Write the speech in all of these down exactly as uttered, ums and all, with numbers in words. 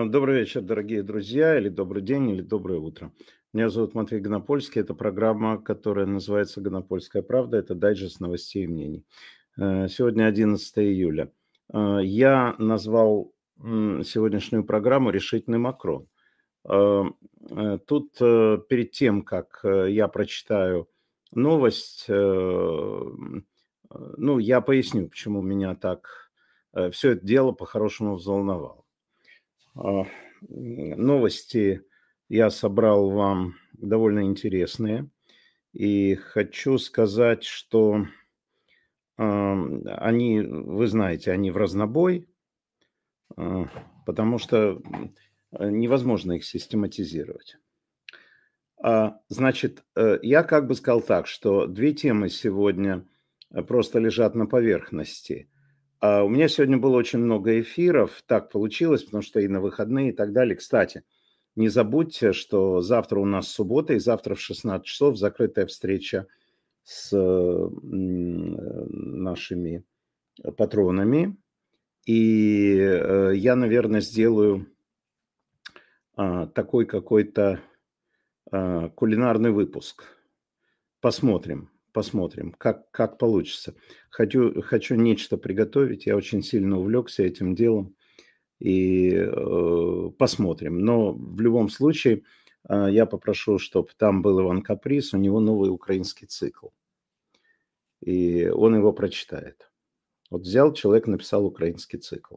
Добрый вечер, дорогие друзья, или добрый день, или доброе утро. Меня зовут Матвей Гонопольский. Это программа, которая называется «Гонопольская правда». Это дайджест новостей и мнений. Э, Сегодня одиннадцатое июля. Э, Я назвал м, сегодняшнюю программу «Решительный Макрон». Э, э, Тут э, перед тем, как э, я прочитаю новость, э, м, э, ну, я поясню, почему меня так все это дело по-хорошему взволновало. А, м, Новости я собрал вам довольно интересные. И хочу сказать, что ам, они, вы знаете, они в разнобой, а, потому что м, э, невозможно их систематизировать. А, Значит, э, я как бы сказал так, что две темы сегодня э, просто лежат на поверхности. А у меня сегодня было очень много эфиров, так получилось, потому что и на выходные и так далее. Кстати, не забудьте, что завтра у нас суббота, и завтра в шестнадцать часов закрытая встреча с э, м, э, нашими патронами. И э, я, наверное, сделаю а, такой какой-то а, кулинарный выпуск. Посмотрим, посмотрим, как, как получится. Хочу, хочу нечто приготовить. Я очень сильно увлекся этим делом. И э, посмотрим. Но в любом случае э, я попрошу, чтобы там был Иван Каприс, у него новый украинский цикл. И он его прочитает. Вот взял человек, написал украинский цикл.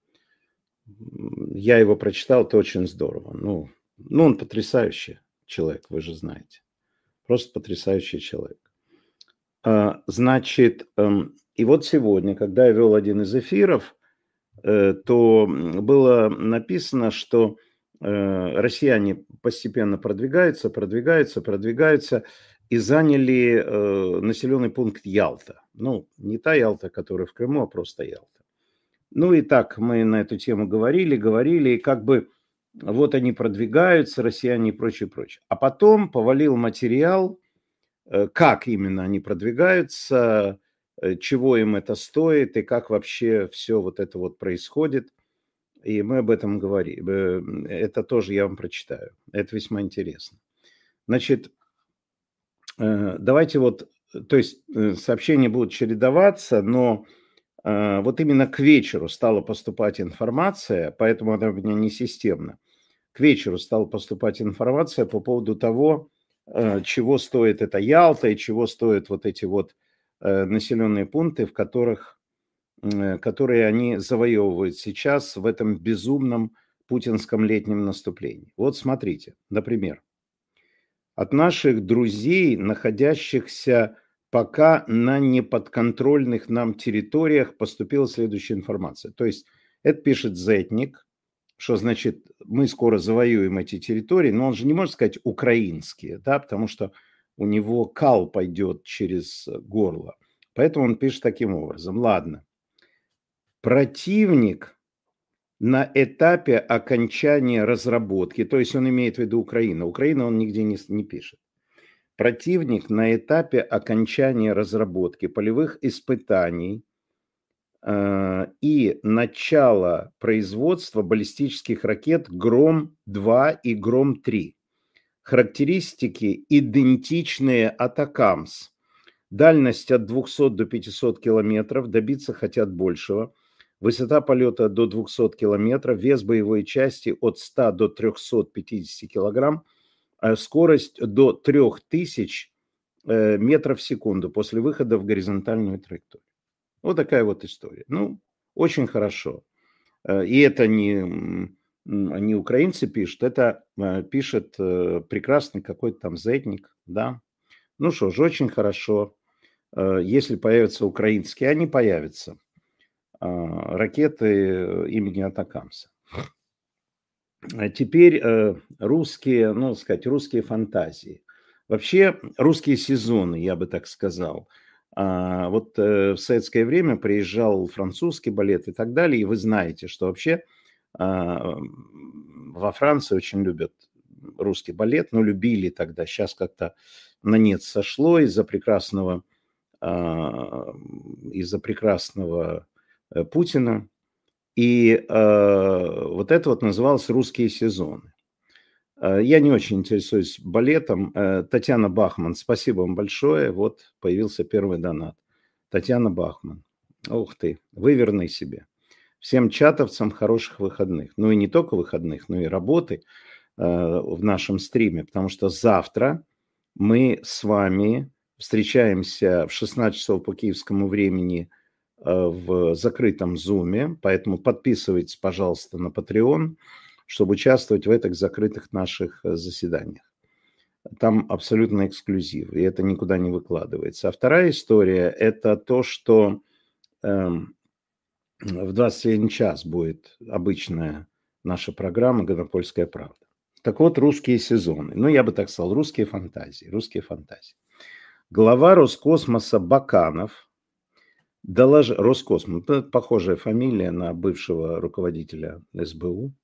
М, Я его прочитал, это очень здорово. Ну, ну, он потрясающий человек, вы же знаете. Просто потрясающий человек. А, Значит, эм, и вот сегодня, когда я вел один из эфиров, э, то м, было написано, что э, россияне постепенно продвигаются, продвигаются, продвигаются и заняли э, населенный пункт Ялта. Ну, не та Ялта, которая в Крыму, а просто Ялта. Ну и так мы на эту тему говорили, говорили, и как бы вот они продвигаются, россияне и прочее, прочее. А потом повалил материал, э, как именно они продвигаются, э, чего им это стоит и как вообще все вот это вот происходит. И мы об этом говорим. Э, Это тоже я вам прочитаю. Это весьма интересно. Значит, э, давайте вот, то есть э, сообщения будут чередоваться, но э, вот именно к вечеру стала поступать информация, поэтому она у меня не системна. К вечеру стала поступать информация по поводу того, э, чего стоит эта Ялта и чего стоят вот эти вот э, населенные пункты, в которых э, которые они завоевывают сейчас в этом безумном путинском летнем наступлении. Вот смотрите, например, от наших друзей, находящихся пока на неподконтрольных нам территориях, поступила следующая информация. То есть это пишет Зетник, что значит мы скоро завоюем эти территории, но он же не может сказать украинские, да, потому что у него кал пойдет через горло. Поэтому он пишет таким образом. Ладно. Противник на этапе окончания разработки, то есть он имеет в виду Украину. Украина он нигде не, не пишет. Противник на этапе окончания разработки полевых испытаний э, и начала производства баллистических ракет Гром-два и Гром-три. Характеристики идентичные Атакамс. Дальность от двухсот до пятисот километров, добиться хотят большего. Высота полета до двухсот километров, вес боевой части от ста до трехсот пятидесяти килограмм, скорость до трёх тысяч метров в секунду после выхода в горизонтальную траекторию. Вот такая вот история. Ну, очень хорошо. И это не, не украинцы пишут, это пишет прекрасный какой-то там Зетник, да. Ну что ж, очень хорошо. Если появятся украинские, они появятся, ракеты имени Атакамса. Теперь русские, ну, сказать, русские фантазии. Вообще, русские сезоны, я бы так сказал. Вот в советское время приезжал французский балет и так далее, и вы знаете, что вообще во Франции очень любят русский балет, но любили тогда, сейчас как-то на нет сошло из-за прекрасного из-за прекрасного Путина. И э, вот это вот называлось «Русские сезоны». Э, я не очень интересуюсь балетом. Э, Татьяна Бахман, спасибо вам большое. Вот появился первый донат. Татьяна Бахман. Ух ты, вы верны себе. Всем чатовцам хороших выходных. Ну и не только выходных, но и работы э, в нашем стриме. Потому что завтра мы с вами встречаемся в шестнадцать часов по киевскому времени э, в закрытом зуме. Поэтому подписывайтесь, пожалуйста, на Patreon, чтобы участвовать в этих закрытых наших э, заседаниях. Там абсолютно эксклюзив, и это никуда не выкладывается. А вторая история – это то, что эм, в двадцать один час будет обычная наша программа «Гонопольская правда». Так вот, русские сезоны. Ну, я бы так сказал, русские фантазии. Русские фантазии. Глава Роскосмоса Баканов доложил... Роскосмос, похожая фамилия на бывшего руководителя эс бэ у.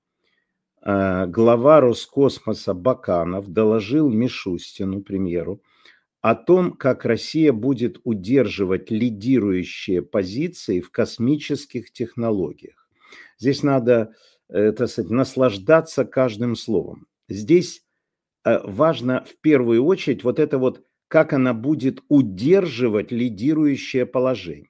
Глава Роскосмоса Баканов доложил Мишустину, премьеру, о том, как Россия будет удерживать лидирующие позиции в космических технологиях. Здесь надо, так сказать, наслаждаться каждым словом. Здесь важно в первую очередь вот это вот, как она будет удерживать лидирующее положение.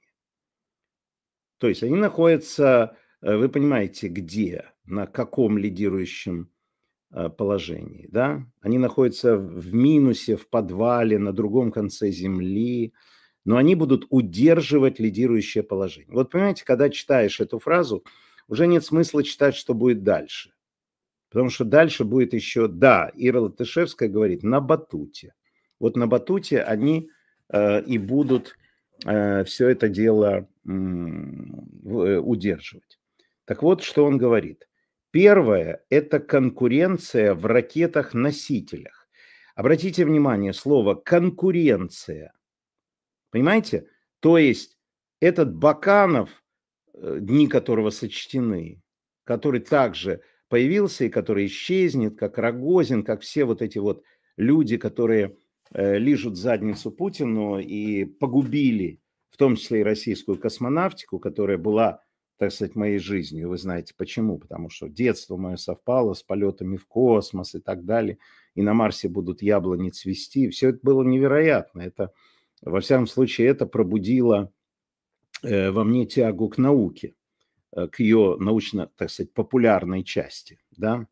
То есть они находятся, вы понимаете, где, на каком лидирующем положении, да? Они находятся в минусе, в подвале, на другом конце земли, но они будут удерживать лидирующее положение. Вот понимаете, когда читаешь эту фразу, уже нет смысла читать, что будет дальше. Потому что дальше будет еще, да, Ира Латышевская говорит, на батуте. Вот на батуте они э, и будут э, все это дело э, удерживать. Так вот, что он говорит. Первое – это конкуренция в ракетах-носителях. Обратите внимание, слово «конкуренция». Понимаете? То есть этот Баканов, дни которого сочтены, который также появился и который исчезнет, как Рогозин, как все вот эти вот люди, которые э, лижут задницу Путину и погубили в том числе и российскую космонавтику, которая была, так сказать, моей жизнью. Вы знаете почему? Потому что детство мое совпало с полетами в космос и так далее. И на Марсе будут яблони цвести. Все это было невероятно. Это, во всяком случае, это пробудило э, во мне тягу к науке, э, к ее научно, так сказать, популярной части. Да?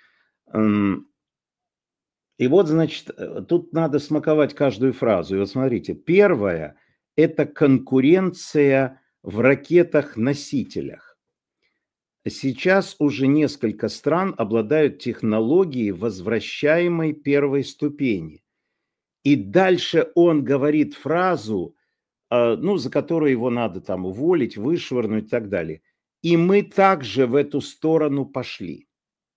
И вот, значит, тут надо смаковать каждую фразу. И вот смотрите, первое – это конкуренция в ракетах-носителях. Сейчас уже несколько стран обладают технологией возвращаемой первой ступени. И дальше он говорит фразу, ну, за которую его надо там уволить, вышвырнуть и так далее. И мы также в эту сторону пошли.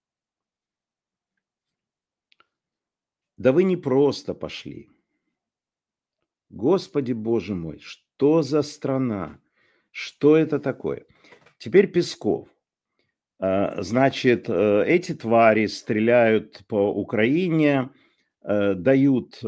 Да вы не просто пошли. Господи Боже мой, что за страна? Что это такое? Теперь Песков. Значит, эти твари стреляют по Украине, дают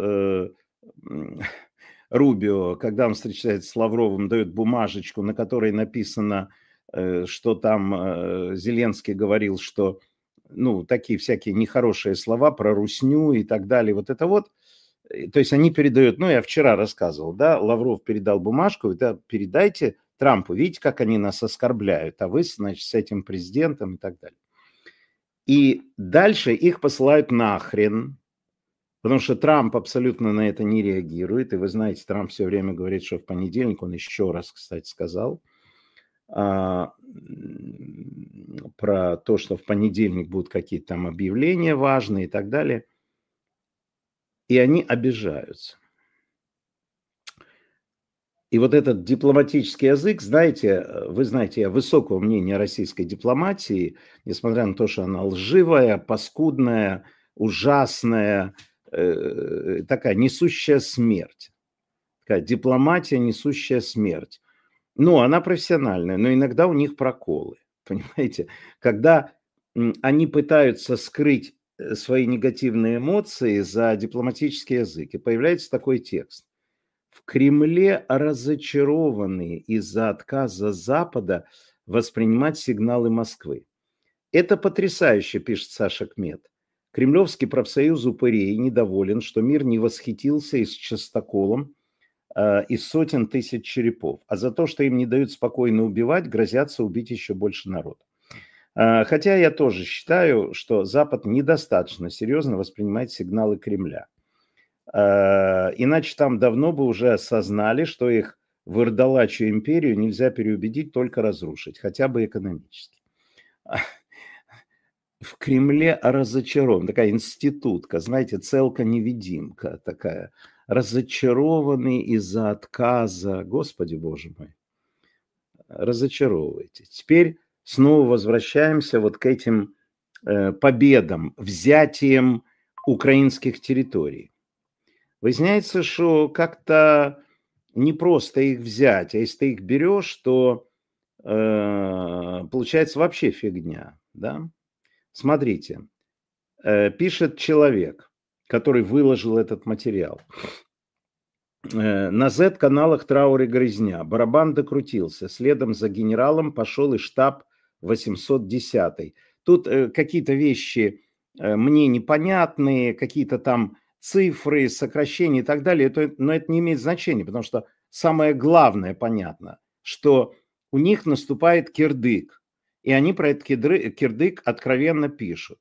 Рубио, когда он встречается с Лавровым, дает бумажечку, на которой написано, что там Зеленский говорил, что, ну, такие всякие нехорошие слова про русню и так далее. Вот это вот. То есть они передают, ну, я вчера рассказывал, да, Лавров передал бумажку, да, передайте Трампу, видите, как они нас оскорбляют, а вы, значит, с этим президентом и так далее. И дальше их посылают нахрен, потому что Трамп абсолютно на это не реагирует. И вы знаете, Трамп все время говорит, что в понедельник, он еще раз, кстати, сказал, а, про то, что в понедельник будут какие-то там объявления важные и так далее. И они обижаются. И вот этот дипломатический язык, знаете, вы знаете, я высокого мнения о российской дипломатии, несмотря на то, что она лживая, паскудная, ужасная, э, такая несущая смерть. Такая дипломатия, несущая смерть. Ну, она профессиональная, но иногда у них проколы, понимаете? Когда они пытаются скрыть свои негативные эмоции за дипломатический язык, и появляется такой текст. В Кремле разочарованы из-за отказа Запада воспринимать сигналы Москвы. Это потрясающе, пишет Саша Кмет. Кремлевский профсоюз упырей недоволен, что мир не восхитился и с частоколом э, из сотен тысяч черепов, а за то, что им не дают спокойно убивать, грозятся убить еще больше народа. Э, хотя я тоже считаю, что Запад недостаточно серьезно воспринимает сигналы Кремля. Э, иначе там давно бы уже осознали, что их вырдалачью империю нельзя переубедить, только разрушить, хотя бы экономически. В Кремле разочарован, такая институтка, знаете, целка-невидимка такая, разочарованный из-за отказа, Господи Боже мой, разочаровываете. Теперь снова возвращаемся вот к этим э, победам, взятием украинских территорий. Выясняется, что как-то не просто их взять, а если ты их берешь, то э, получается вообще фигня, да? Смотрите, э, пишет человек, который выложил этот материал. Э, на зет-каналах траур и грызня. Барабан докрутился. Следом за генералом пошел и штаб восемьсот десятый. Тут э, какие-то вещи э, мне непонятные, какие-то там цифры, сокращения и так далее. Это, но это не имеет значения, потому что самое главное понятно, что у них наступает кирдык. И они про этот кирдык откровенно пишут.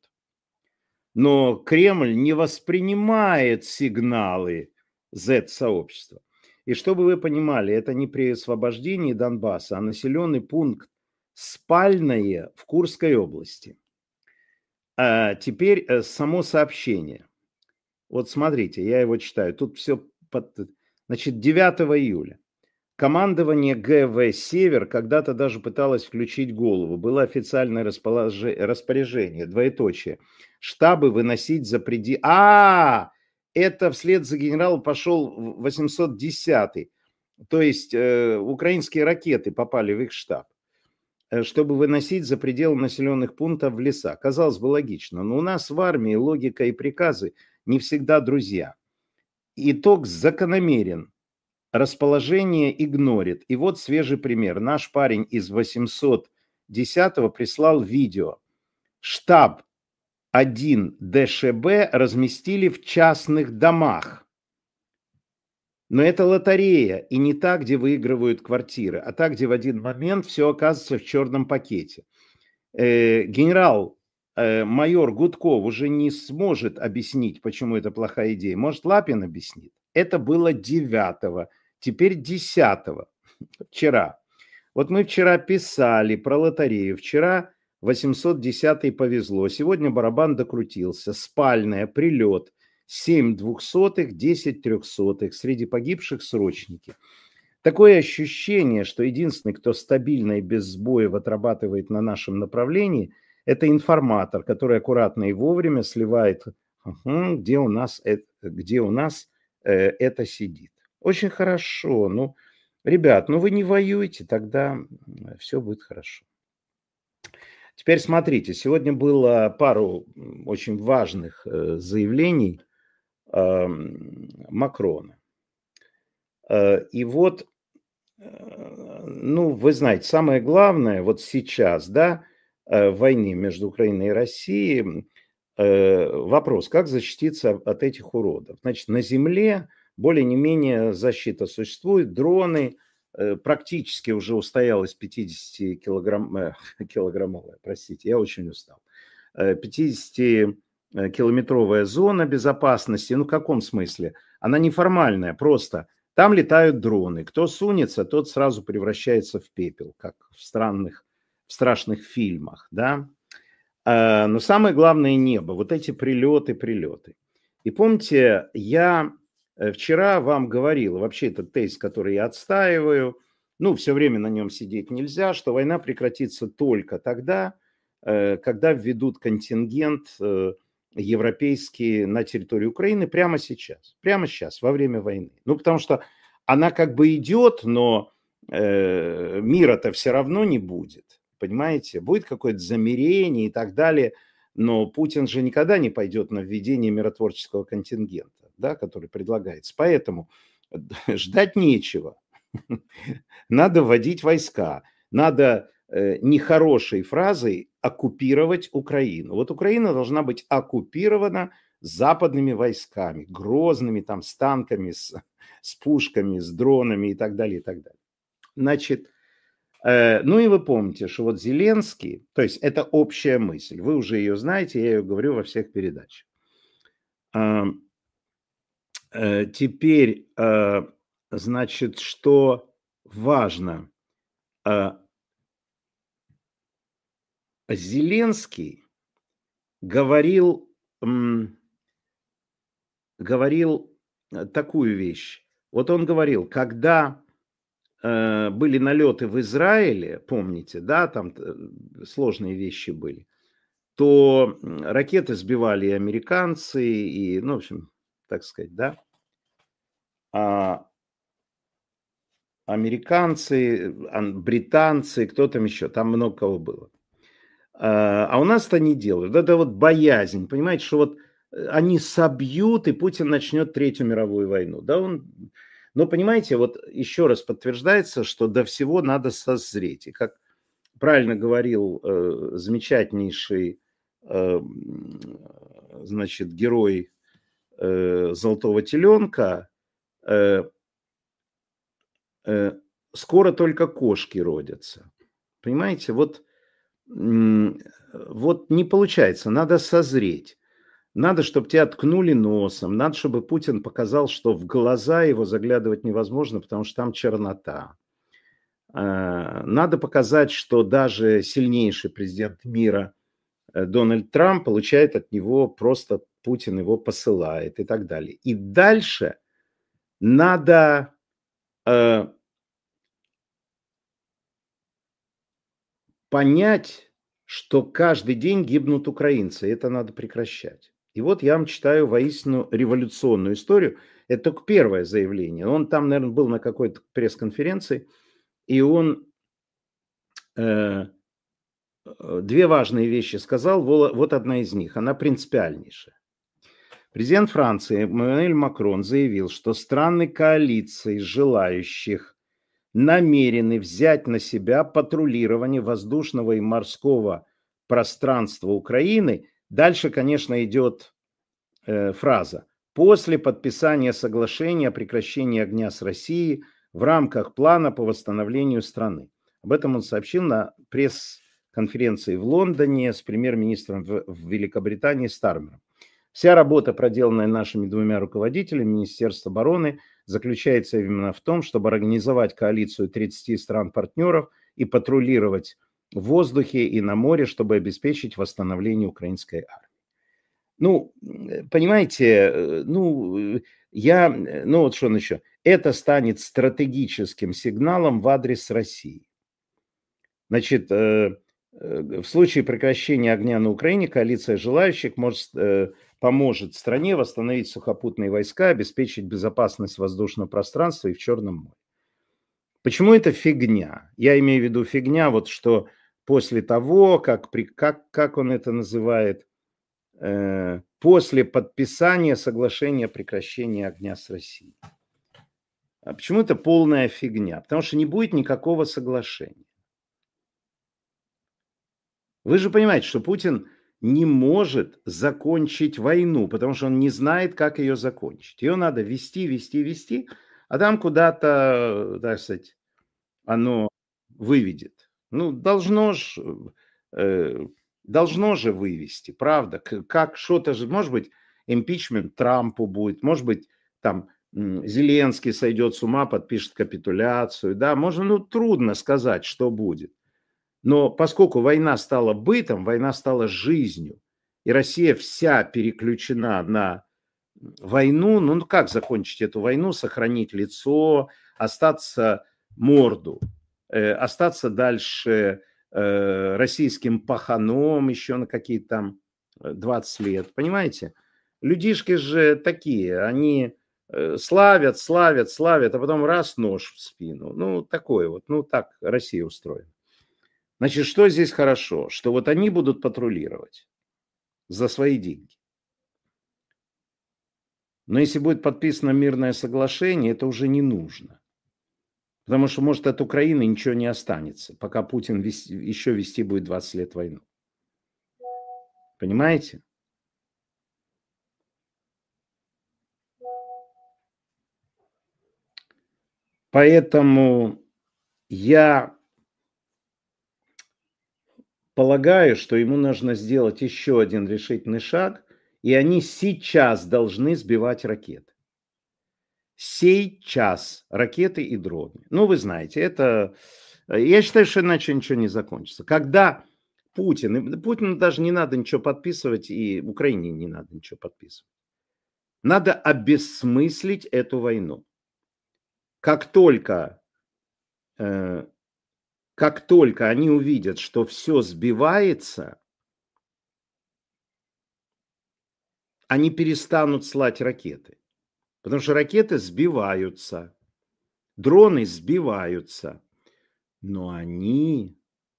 Но Кремль не воспринимает сигналы зет-сообщества. И чтобы вы понимали, это не при освобождении Донбасса, а населенный пункт Спальное в Курской области. А теперь само сообщение. Вот смотрите, я его читаю. Тут все... Под... Значит, девятого июля. Командование ГВ «Север» когда-то даже пыталось включить голову. Было официальное распоряжение, двоеточие. Штабы выносить за пределы... А, это вслед за генералом пошел восемьсот десятый. То есть э, украинские ракеты попали в их штаб, чтобы выносить за пределы населенных пунктов в леса. Казалось бы, логично. Но у нас в армии логика и приказы не всегда друзья. Итог закономерен. Расположение игнорит. И вот свежий пример. Наш парень из восемьсот десятого прислал видео. Штаб один дэ шэ бэ разместили в частных домах. Но это лотерея. И не та, где выигрывают квартиры, а та, где в один момент все оказывается в черном пакете. Э, генерал, э, майор Гудков уже не сможет объяснить, почему это плохая идея. Может, Лапин объяснит. Это было девятого. Теперь десятого, вчера. Вот мы вчера писали про лотерею. Вчера восемьсот десятый повезло. Сегодня барабан докрутился. Спальное, прилет. семь двухсотых, десять трехсотых. Среди погибших срочники. Такое ощущение, что единственный, кто стабильно и без сбоев отрабатывает на нашем направлении, это информатор, который аккуратно и вовремя сливает, где у нас, где у нас это сидит. Очень хорошо. Ну, ребят, ну вы не воюете, тогда все будет хорошо. Теперь смотрите, сегодня было пару очень важных заявлений Макрона. И вот, ну, вы знаете, самое главное вот сейчас, да, в войне между Украиной и Россией, вопрос, как защититься от этих уродов. Значит, на земле более-не-менее защита существует. Дроны, э, практически уже устоялась пятидесятикилограммовая, простите, я очень устал, пятидесятикилометровая зона безопасности. Ну, в каком смысле? Она неформальная, просто там летают дроны. Кто сунется, тот сразу превращается в пепел, как в странных, в страшных фильмах, да? А, но самое главное небо, вот эти прилеты, прилеты. И помните, я... Вчера вам говорил, вообще этот тезис, который я отстаиваю, ну, все время на нем сидеть нельзя, что война прекратится только тогда, когда введут контингент европейский на территорию Украины прямо сейчас, прямо сейчас, во время войны. Ну, потому что она как бы идет, но э, мира-то все равно не будет, понимаете? Будет какое-то замирение и так далее, но Путин же никогда не пойдет на введение миротворческого контингента, да, который предлагается. Поэтому ждать нечего. Надо вводить войска. Надо нехорошей фразой оккупировать Украину. Вот Украина должна быть оккупирована западными войсками, грозными там с танками, с, с пушками, с дронами и так далее, и так далее. Значит, э, ну и вы помните, что вот Зеленский, то есть это общая мысль, вы уже ее знаете, я ее говорю во всех передачах. Э, э, теперь, э, значит, что важно, э, Зеленский говорил, м, говорил такую вещь. Вот он говорил, когда э, были налеты в Израиле, помните, да, там э, сложные вещи были, то ракеты сбивали и американцы, и, ну, в общем, так сказать, да, а американцы, британцы, кто там еще, там много кого было. А у нас это не делают. Это вот боязнь, понимаете, что вот они собьют, и Путин начнет Третью мировую войну. Да, он... Но, понимаете, вот еще раз подтверждается, что до всего надо созреть. И как правильно говорил э, замечательнейший э, значит, герой э, «Золотого теленка», э, э, скоро только кошки родятся. Понимаете, вот, вот не получается, надо созреть. Надо, чтобы тебя ткнули носом, надо, чтобы Путин показал, что в глаза его заглядывать невозможно, потому что там чернота. Надо показать, что даже сильнейший президент мира Дональд Трамп получает от него, просто Путин его посылает и так далее. И дальше надо э, понять, что каждый день гибнут украинцы, и это надо прекращать. И вот я вам читаю воистину революционную историю. Это только первое заявление. Он там, наверное, был на какой-то пресс-конференции, и он э, две важные вещи сказал. Вот одна из них, она принципиальнейшая. Президент Франции Эммануэль Макрон заявил, что страны коалиции желающих намерены взять на себя патрулирование воздушного и морского пространства Украины. Дальше, конечно, идет э, фраза. После подписания соглашения о прекращении огня с Россией в рамках плана по восстановлению страны. Об этом он сообщил на пресс-конференции в Лондоне с премьер-министром в, в Великобритании Стармером. Вся работа, проделанная нашими двумя руководителями Министерства обороны, заключается именно в том, чтобы организовать коалицию тридцати стран-партнеров и патрулировать в воздухе и на море, чтобы обеспечить восстановление украинской армии. Ну, понимаете, ну, я, ну вот что он еще, это станет стратегическим сигналом в адрес России. Значит, в случае прекращения огня на Украине коалиция желающих может, поможет стране восстановить сухопутные войска, обеспечить безопасность воздушного пространства и в Черном море. Почему это фигня? Я имею в виду фигня, вот что после того, как, как, как он это называет, э, после подписания соглашения о прекращении огня с Россией. А почему это полная фигня? Потому что не будет никакого соглашения. Вы же понимаете, что Путин не может закончить войну, потому что он не знает, как ее закончить. Ее надо вести, вести, вести, а там куда-то, так сказать, оно выведет. Ну, должно же, э, должно же вывести, правда? Как что-то же, может быть, импичмент Трампу будет, может быть, там Зеленский сойдет с ума, подпишет капитуляцию, да, можно, ну, трудно сказать, что будет. Но поскольку война стала бытом, война стала жизнью, и Россия вся переключена на войну, ну как закончить эту войну, сохранить лицо, остаться морду, э, остаться дальше э, российским паханом еще на какие-то там двадцать лет, понимаете? Людишки же такие, они э, славят, славят, славят, а потом раз нож в спину. Ну такое вот, ну так Россия устроена. Значит, что здесь хорошо? Что вот они будут патрулировать за свои деньги. Но если будет подписано мирное соглашение, это уже не нужно. Потому что, может, от Украины ничего не останется, пока Путин вести, еще вести будет двадцать лет войну. Понимаете? Поэтому я полагаю, что ему нужно сделать еще один решительный шаг, и они сейчас должны сбивать ракеты. Сейчас ракеты и дроны. Ну, вы знаете, это... Я считаю, что иначе ничего не закончится. Когда Путин... Путину даже не надо ничего подписывать, и Украине не надо ничего подписывать. Надо обессмыслить эту войну. Как только... Э, как только они увидят, что все сбивается, они перестанут слать ракеты. Потому что ракеты сбиваются, дроны сбиваются, но они...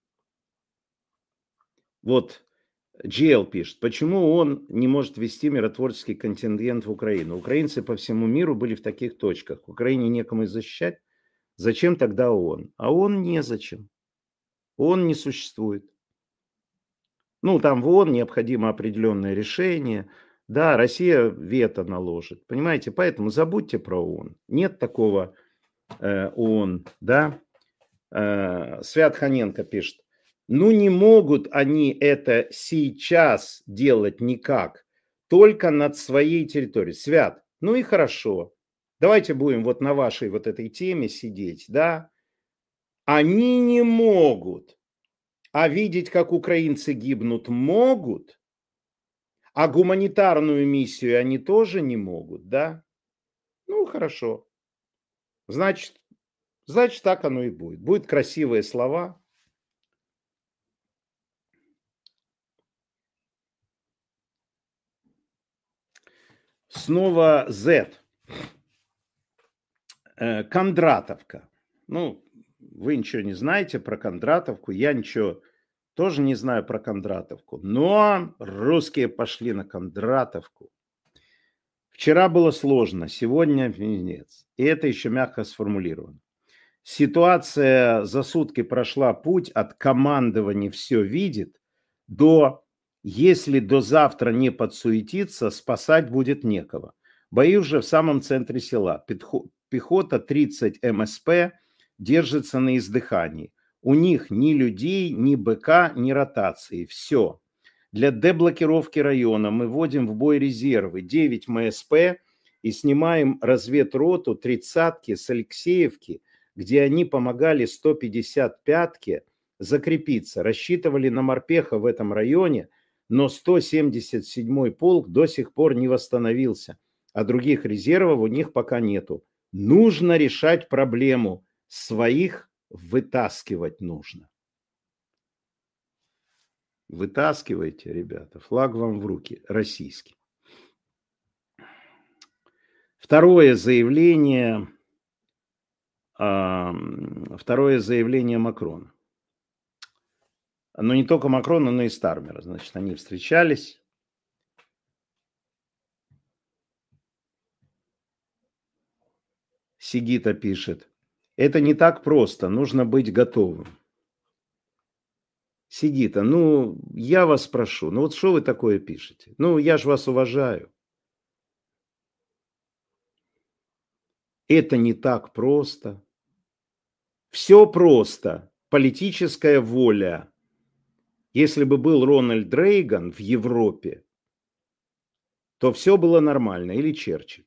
Вот джи эл пишет, почему он не может вести миротворческий контингент в Украину? Украинцы по всему миру были в таких точках. В Украине некому защищать. Зачем тогда ООН? А ООН незачем. ООН не существует. Ну, там в ООН необходимо определенное решение. Да, Россия вето наложит. Понимаете, поэтому забудьте про ООН. Нет такого э, ООН, да. Э, Свят Ханенко пишет. Ну, не могут они это сейчас делать никак. Только над своей территорией. Свят, ну и хорошо. Давайте будем вот на вашей вот этой теме сидеть, да. Они не могут. А видеть, как украинцы гибнут, могут. А гуманитарную миссию они тоже не могут, да? Ну, хорошо. Значит, значит, так оно и будет. Будут красивые слова. Снова Z. Кондратовка. Ну, вы ничего не знаете про Кондратовку. Я ничего тоже не знаю про Кондратовку. Но русские пошли на Кондратовку. Вчера было сложно, сегодня нет. И это еще мягко сформулировано. Ситуация за сутки прошла путь от командования все видит до если до завтра не подсуетиться, спасать будет некого. Бои уже в самом центре села. Пехота тридцать эм эс пэ держится на издыхании. У них ни людей, ни БК, ни ротации. Все. Для деблокировки района мы вводим в бой резервы девять эм эс пэ и снимаем разведроту тридцатки с Алексеевки, где они помогали сто пятьдесят пятке закрепиться. Рассчитывали на морпеха в этом районе, но сто семьдесят седьмой полк до сих пор не восстановился, а других резервов у них пока нету. Нужно решать проблему. Своих вытаскивать нужно. Вытаскивайте, ребята, флаг вам в руки, российский. Второе заявление, второе заявление Макрона. Но не только Макрона, но и Стармера. Значит, они встречались. Сигита пишет. Это не так просто, нужно быть готовым. Сигита, ну, я вас прошу, ну вот что вы такое пишете? Ну, я же вас уважаю. Это не так просто. Все просто. Политическая воля. Если бы был Рональд Рейган в Европе, то все было нормально. Или Черчилль.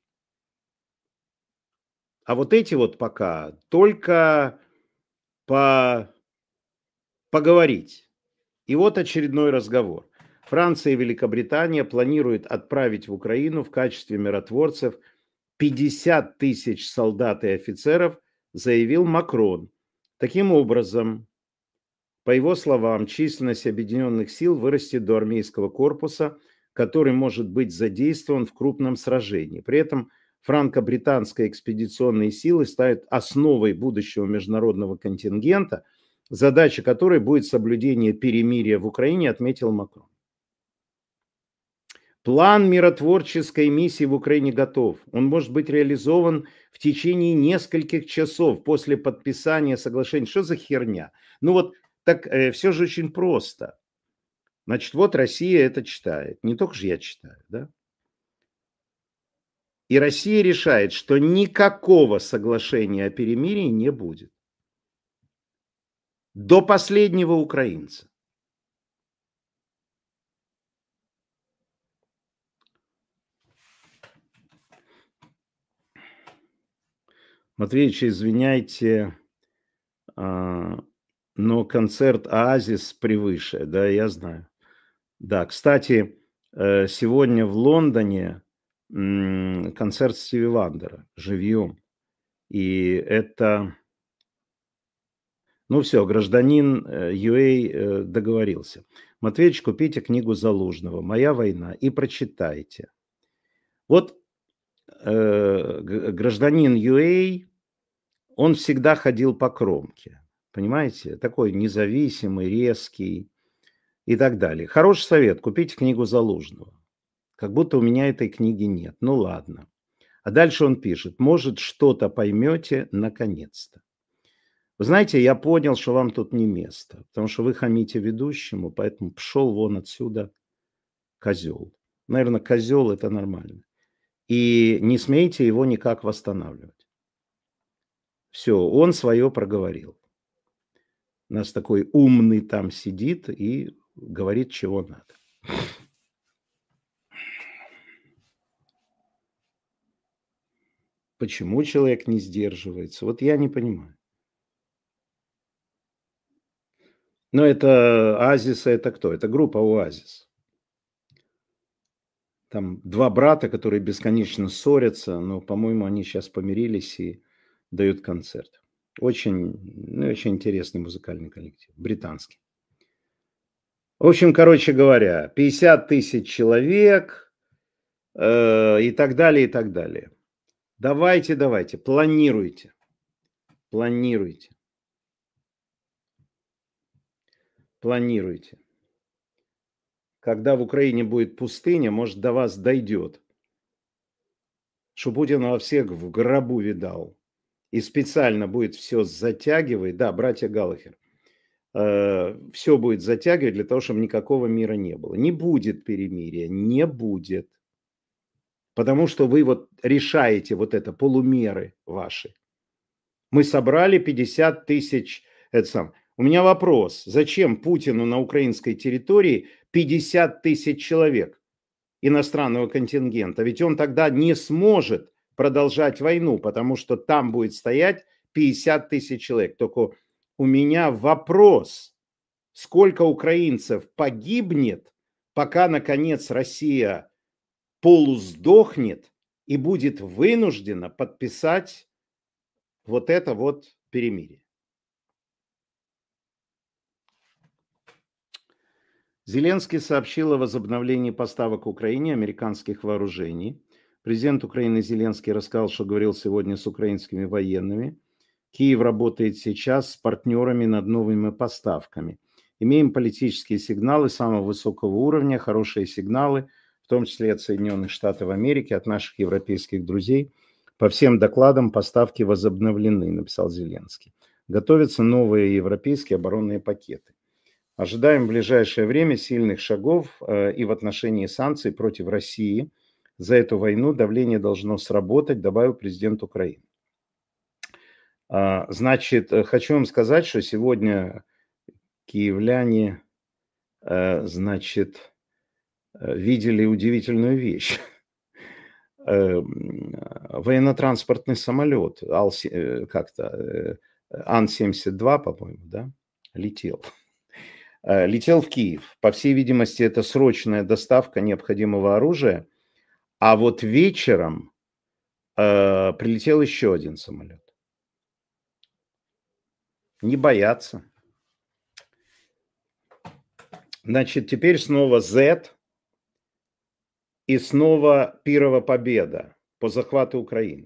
А вот эти вот пока только по... поговорить. И вот очередной разговор. Франция и Великобритания планируют отправить в Украину в качестве миротворцев пятьдесят тысяч солдат и офицеров, заявил Макрон. Таким образом, по его словам, численность объединенных сил вырастет до армейского корпуса, который может быть задействован в крупном сражении. При этом франко-британские экспедиционные силы станут основой будущего международного контингента, задача которой будет соблюдение перемирия в Украине, отметил Макрон. План миротворческой миссии в Украине готов. Он может быть реализован в течение нескольких часов после подписания соглашения. Что за херня? Ну вот так э, все же очень просто. Значит, вот Россия это читает. Не только же я читаю, да? И Россия решает, что никакого соглашения о перемирии не будет. До последнего украинца. Матвеевич, извиняйте, а, но концерт «Оазис» превыше, да, я знаю. Да, кстати, э, сегодня в Лондоне м, концерт Стиви Вандера живьем. И это, ну все, гражданин э, ю эй э, договорился. Матвеевич, купите книгу Залужного «Моя война» и прочитайте. Вот э, г- гражданин ю эй, он всегда ходил по кромке, понимаете? Такой независимый, резкий и так далее. Хороший совет, купите книгу Залужного. Как будто у меня этой книги нет. Ну ладно. А дальше он пишет, может, что-то поймете наконец-то. Вы знаете, я понял, что вам тут не место, потому что вы хамите ведущему, поэтому пшел вон отсюда козел. Наверное, козел это нормально. И не смейте его никак восстанавливать. Все, он свое проговорил. У нас такой умный там сидит и говорит, чего надо. Почему человек не сдерживается? Вот я не понимаю. Но это Оазис, это кто? Это группа Оазис. Там два брата, которые бесконечно ссорятся, но, по-моему, они сейчас помирились и дают концерт. Очень, ну, очень интересный музыкальный коллектив, британский. В общем, короче говоря, пятьдесят тысяч человек э, и так далее, и так далее. Давайте, давайте, планируйте, планируйте, планируйте. Когда в Украине будет пустыня, может, до вас дойдет, что Путин во всех в гробу видал. И специально будет все затягивать, да, братья Галлахер, э, все будет затягивать для того, чтобы никакого мира не было. Не будет перемирия, не будет. Потому что вы вот решаете вот это, полумеры ваши. Мы собрали пятьдесят тысяч, это сам. У меня вопрос, зачем Путину на украинской территории пятьдесят тысяч человек иностранного контингента? Ведь он тогда не сможет продолжать войну, потому что там будет стоять пятьдесят тысяч человек. Только у меня вопрос, сколько украинцев погибнет, пока, наконец, Россия полусдохнет и будет вынуждена подписать вот это вот перемирие. Зеленский сообщил о возобновлении поставок Украине американских вооружений. Президент Украины Зеленский рассказал, что говорил сегодня с украинскими военными. Киев работает сейчас с партнерами над новыми поставками. Имеем политические сигналы самого высокого уровня, хорошие сигналы, в том числе от Соединенных Штатов Америки, от наших европейских друзей. По всем докладам поставки возобновлены, написал Зеленский. Готовятся новые европейские оборонные пакеты. Ожидаем в ближайшее время сильных шагов э, и в отношении санкций против России. За эту войну давление должно сработать, добавил президент Украины. А, значит, хочу вам сказать, что сегодня киевляне, э, значит, видели удивительную вещь. Э, военно-транспортный самолет как-то Ан семьдесят два, по-моему, да, летел. Летел в Киев. По всей видимости, это срочная доставка необходимого оружия. А вот вечером э, прилетел еще один самолет. Не боятся. Значит, теперь снова Z и снова Пирова победа по захвату Украины.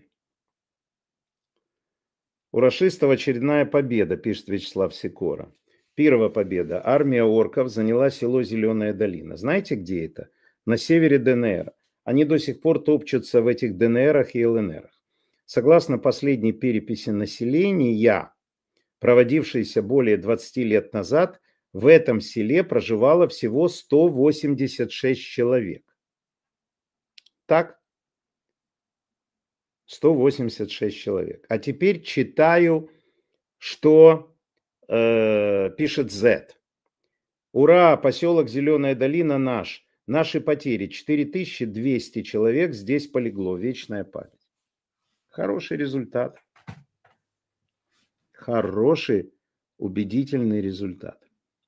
У рашистов очередная победа, пишет Вячеслав Сикора. Первая победа. Армия орков заняла село Зеленая долина. Знаете, где это? на севере ДНР. Они до сих пор топчутся в этих ДНРах и ЛНРах. Согласно последней переписи населения, проводившейся более двадцати лет назад, в этом селе проживало всего сто восемьдесят шесть человек. Так, сто восемьдесят шесть человек. А теперь читаю, что э, пишет Z. Ура, поселок Зеленая долина наш. Наши потери. четыре тысячи двести человек здесь полегло. Вечная память. Хороший результат. Хороший, убедительный результат.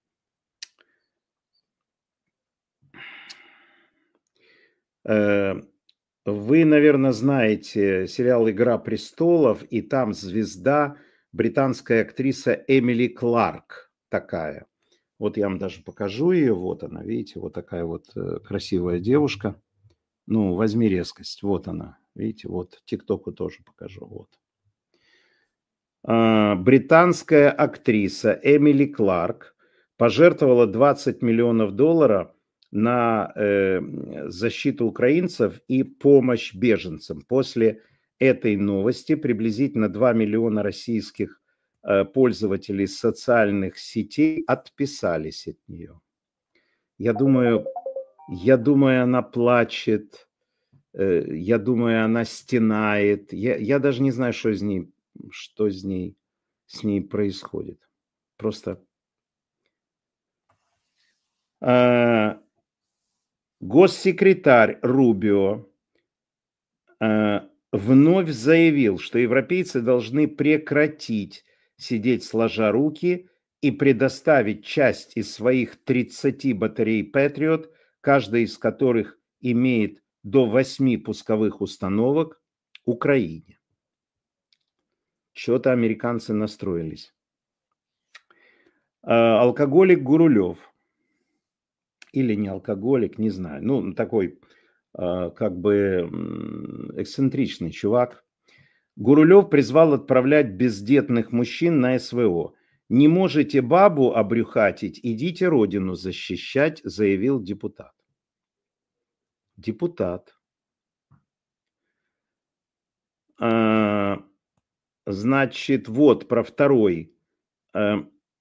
Вы, наверное, знаете сериал «Игра престолов», и там звезда, британская актриса Эмили Кларк такая. Вот я вам даже покажу ее. Вот она, видите, вот такая вот красивая девушка. Ну, возьми резкость. Вот она, видите, вот ТикТоку тоже покажу. Вот. Британская актриса Эмили Кларк пожертвовала двадцать миллионов долларов на э, защиту украинцев и помощь беженцам. После этой новости приблизительно два миллиона российских э, пользователей социальных сетей отписались от нее. Я думаю, я думаю, она плачет, э, я думаю, она стенает. Я, я даже не знаю, что с ней, что с ней, с ней происходит. Просто... Э, Госсекретарь Рубио э, вновь заявил, что европейцы должны прекратить сидеть сложа руки и предоставить часть из своих тридцати батарей Патриот, каждая из которых имеет до восьми пусковых установок, Украине. Что-то американцы настроились. Э, алкоголик Гурулев. Или не алкоголик, не знаю. Ну, такой э, как бы эксцентричный чувак. Гурулев призвал отправлять бездетных мужчин на СВО. Не можете бабу обрюхатить, идите родину защищать, заявил депутат. Депутат. Э, значит, вот про второй. Э,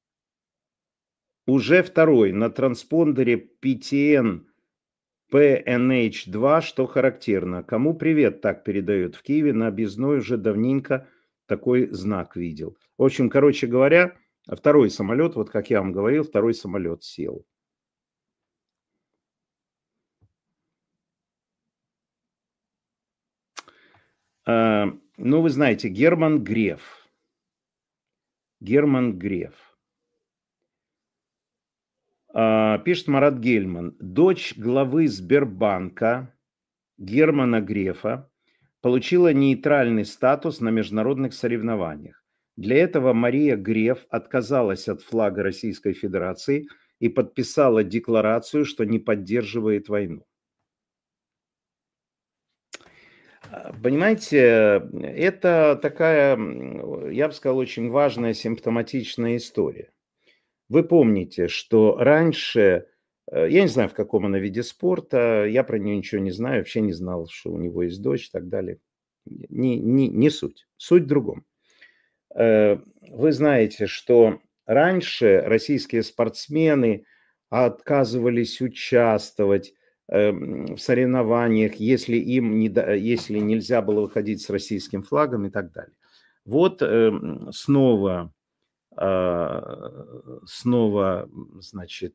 уже второй на транспондере пи ти эн пи эн эйч два, что характерно. Кому привет так передают? В Киеве на объездной уже давненько такой знак видел. В общем, короче говоря, второй самолет, вот как я вам говорил, второй самолет сел. А, ну, вы знаете, Герман Греф. Герман Греф. А, пишет Марат Гельман. Дочь главы Сбербанка Германа Грефа получила нейтральный статус на международных соревнованиях. Для этого Мария Греф отказалась от флага Российской Федерации и подписала декларацию, что не поддерживает войну. Понимаете, это такая, я бы сказал, очень важная симптоматичная история. Вы помните, что раньше, я не знаю, в каком она виде спорта, я про нее ничего не знаю, вообще не знал, что у него есть дочь и так далее. Не, не, не суть. Суть в другом. Вы знаете, что раньше российские спортсмены отказывались участвовать в соревнованиях, если им не, если нельзя было выходить с российским флагом и так далее. Вот снова, снова, значит,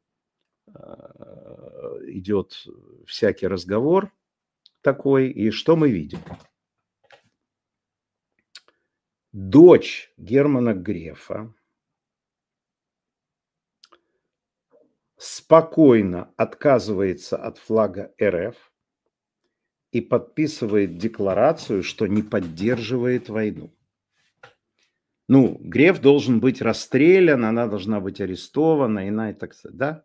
идет всякий разговор такой, и что мы видим? Дочь Германа Грефа спокойно отказывается от флага эр эф и подписывает декларацию, что не поддерживает войну. Ну, Греф должен быть расстрелян, она должна быть арестована, иная, так сказать, да?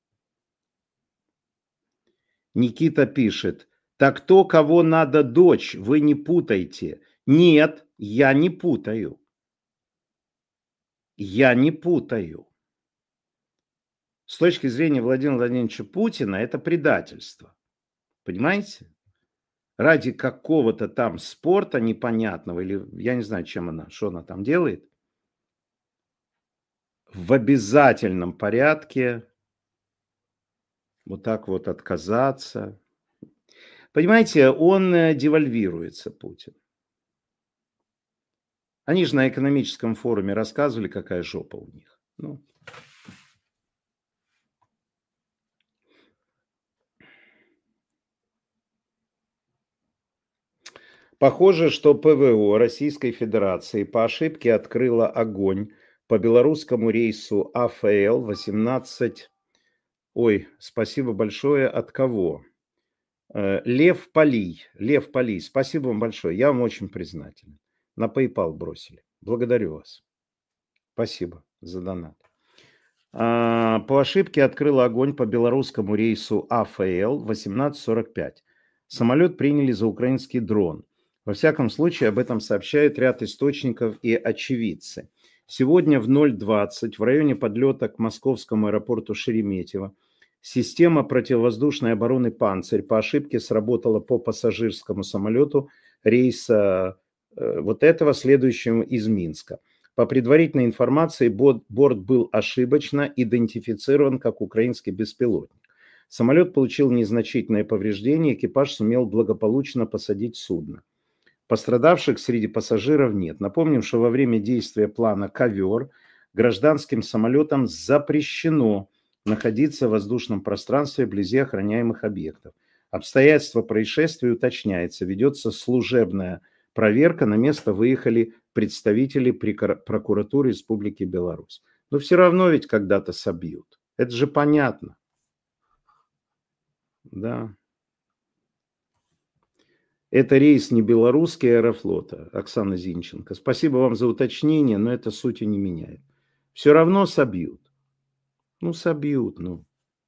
Никита пишет, так то, кого надо дочь, вы не путайте. Нет, я не путаю. Я не путаю. с точки зрения Владимира Владимировича Путина это предательство. Понимаете? Ради какого-то там спорта непонятного, или я не знаю, чем она, что она там делает, в обязательном порядке вот так вот отказаться. Понимаете, он девальвируется, Путин. Они же на экономическом форуме рассказывали, какая жопа у них. Ну. Похоже, что ПВО Российской Федерации по ошибке открыло огонь по белорусскому рейсу А Ф Л восемнадцать. Ой, спасибо большое. От кого? Лев Полий. Лев Полий, спасибо вам большое. Я вам очень признателен. На PayPal бросили. Благодарю вас. Спасибо за донат. А, по ошибке открыла огонь по белорусскому рейсу А Ф Л восемнадцать сорок пять. Самолет приняли за украинский дрон. Во всяком случае, об этом сообщает ряд источников и очевидцы. Сегодня в ноль двадцать в районе подлета к московскому аэропорту Шереметьево система противовоздушной обороны «Панцирь» по ошибке сработала по пассажирскому самолету рейса э, вот этого, следующего из Минска. По предварительной информации, борт был ошибочно идентифицирован как украинский беспилотник. Самолет получил незначительное повреждение, экипаж сумел благополучно посадить судно. Пострадавших среди пассажиров нет. Напомним, что во время действия плана «Ковер» гражданским самолетам запрещено находиться в воздушном пространстве вблизи охраняемых объектов. Обстоятельства происшествия уточняются. Ведется служебная проверка. На место выехали представители прокуратуры Республики Беларусь. Но все равно ведь когда-то собьют. Это же понятно. Да. Это рейс не белорусский Аэрофлота, Оксана Зинченко. Спасибо вам за уточнение, но это сути не меняет. Все равно собьют. Ну, собьют, ну.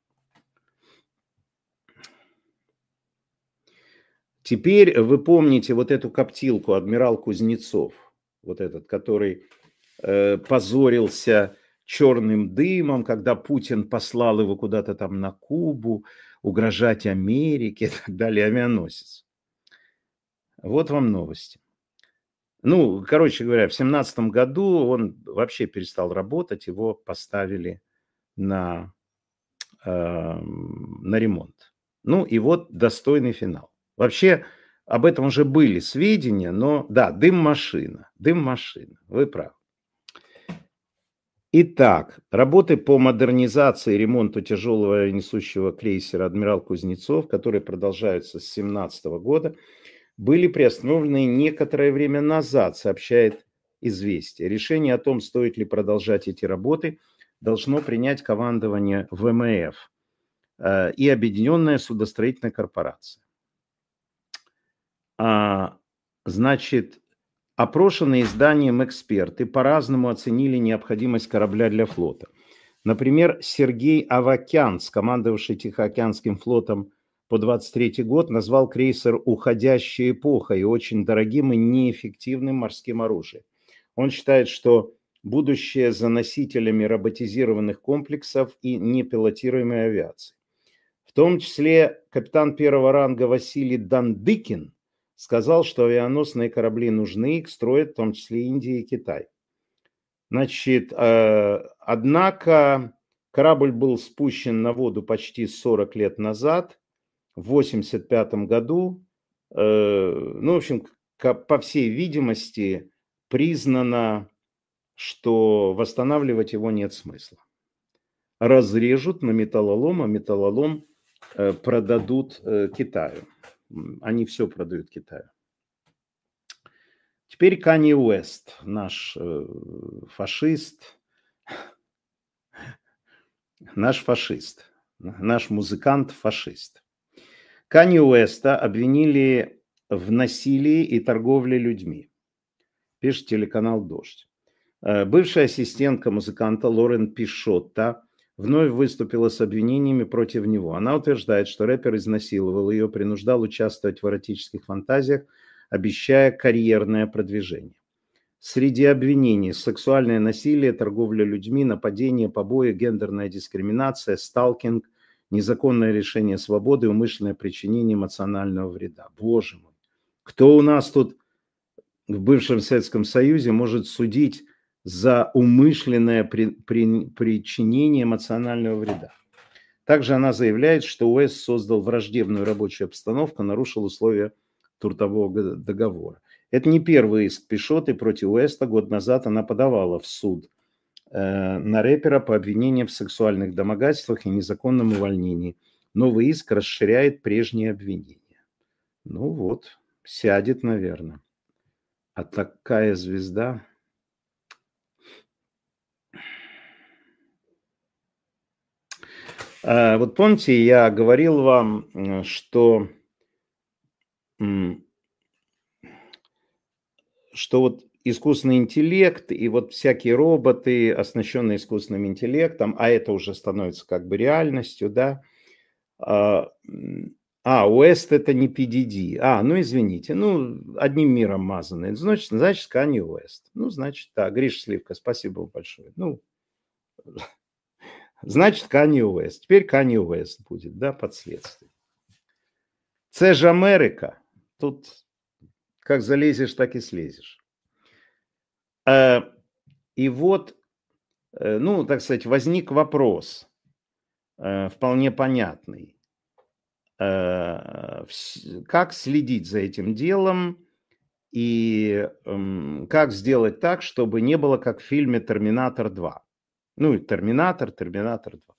Теперь вы помните вот эту коптилку, адмирал Кузнецов, вот этот, который э, позорился черным дымом, когда Путин послал его куда-то там на Кубу, угрожать Америке и так далее, авианосец. Вот вам новости. Ну, короче говоря, в семнадцатом году он вообще перестал работать, его поставили на, э, на ремонт. Ну и вот достойный финал. Вообще об этом уже были сведения, но да, дым-машина, дым-машина, вы правы. Итак, работы по модернизации и ремонту тяжелого несущего крейсера «Адмирал Кузнецов», которые продолжаются с две тысячи семнадцатого года, были приостановлены некоторое время назад, сообщает «Известия». Решение о том, стоит ли продолжать эти работы, должно принять командование В М Ф э, и Объединенная судостроительная корпорация. А, значит, опрошенные изданием эксперты по-разному оценили необходимость корабля для флота. Например, Сергей Авакян, командовавший Тихоокеанским флотом по двадцать третий год, назвал крейсер «уходящей эпохой» и очень дорогим и неэффективным морским оружием. Он считает, что будущее за носителями роботизированных комплексов и непилотируемой авиации. В том числе капитан первого ранга Василий Дандыкин сказал, что авианосные корабли нужны, их строят в том числе Индия и Китай. Значит, э, однако корабль был спущен на воду почти сорок лет назад, в восемьдесят пятом году. Э, ну, в общем, по всей видимости, признано, что восстанавливать его нет смысла. Разрежут на металлолом, а металлолом э, продадут э, Китаю. Они все продают Китаю. Теперь Канье Уэст, наш э, фашист, наш фашист, наш музыкант-фашист. Канье Уэста обвинили в насилии и торговле людьми, пишет телеканал «Дождь». Бывшая ассистентка музыканта Лорен Пишотта вновь выступила с обвинениями против него. Она утверждает, что рэпер изнасиловал ее, принуждал участвовать в эротических фантазиях, обещая карьерное продвижение. Среди обвинений: сексуальное насилие, торговля людьми, нападение, побои, гендерная дискриминация, сталкинг, незаконное лишение свободы, умышленное причинение эмоционального вреда. Боже мой, кто у нас тут в бывшем Советском Союзе может судить за умышленное при, при, причинение эмоционального вреда? Также она заявляет, что ОЭС создал враждебную рабочую обстановку, нарушил условия трудового договора. Это не первый иск Пишоты против ОЭС. Год назад она подавала в суд э, на рэпера по обвинениям в сексуальных домогательствах и незаконном увольнении. Новый иск расширяет прежние обвинения. Ну вот, сядет, наверное. А такая звезда... А, вот помните, я говорил вам, что... что вот искусственный интеллект и вот всякие роботы, оснащенные искусственным интеллектом, а это уже становится как бы реальностью, да. А, а ОЭС это не пи ди ди. А, ну извините, ну одним миром мазанный. Значит, значит Kanye West. Ну, значит, да, Гриша Сливка, спасибо вам большое. Ну, значит, Kanye West. Теперь Kanye West будет, да, под следствием. Це же Америка. Тут как залезешь, так и слезешь. И вот, ну, так сказать, возник вопрос, вполне понятный. Как следить за этим делом и как сделать так, чтобы не было как в фильме «Терминатор два». Ну, и «Терминатор», «Терминатор два».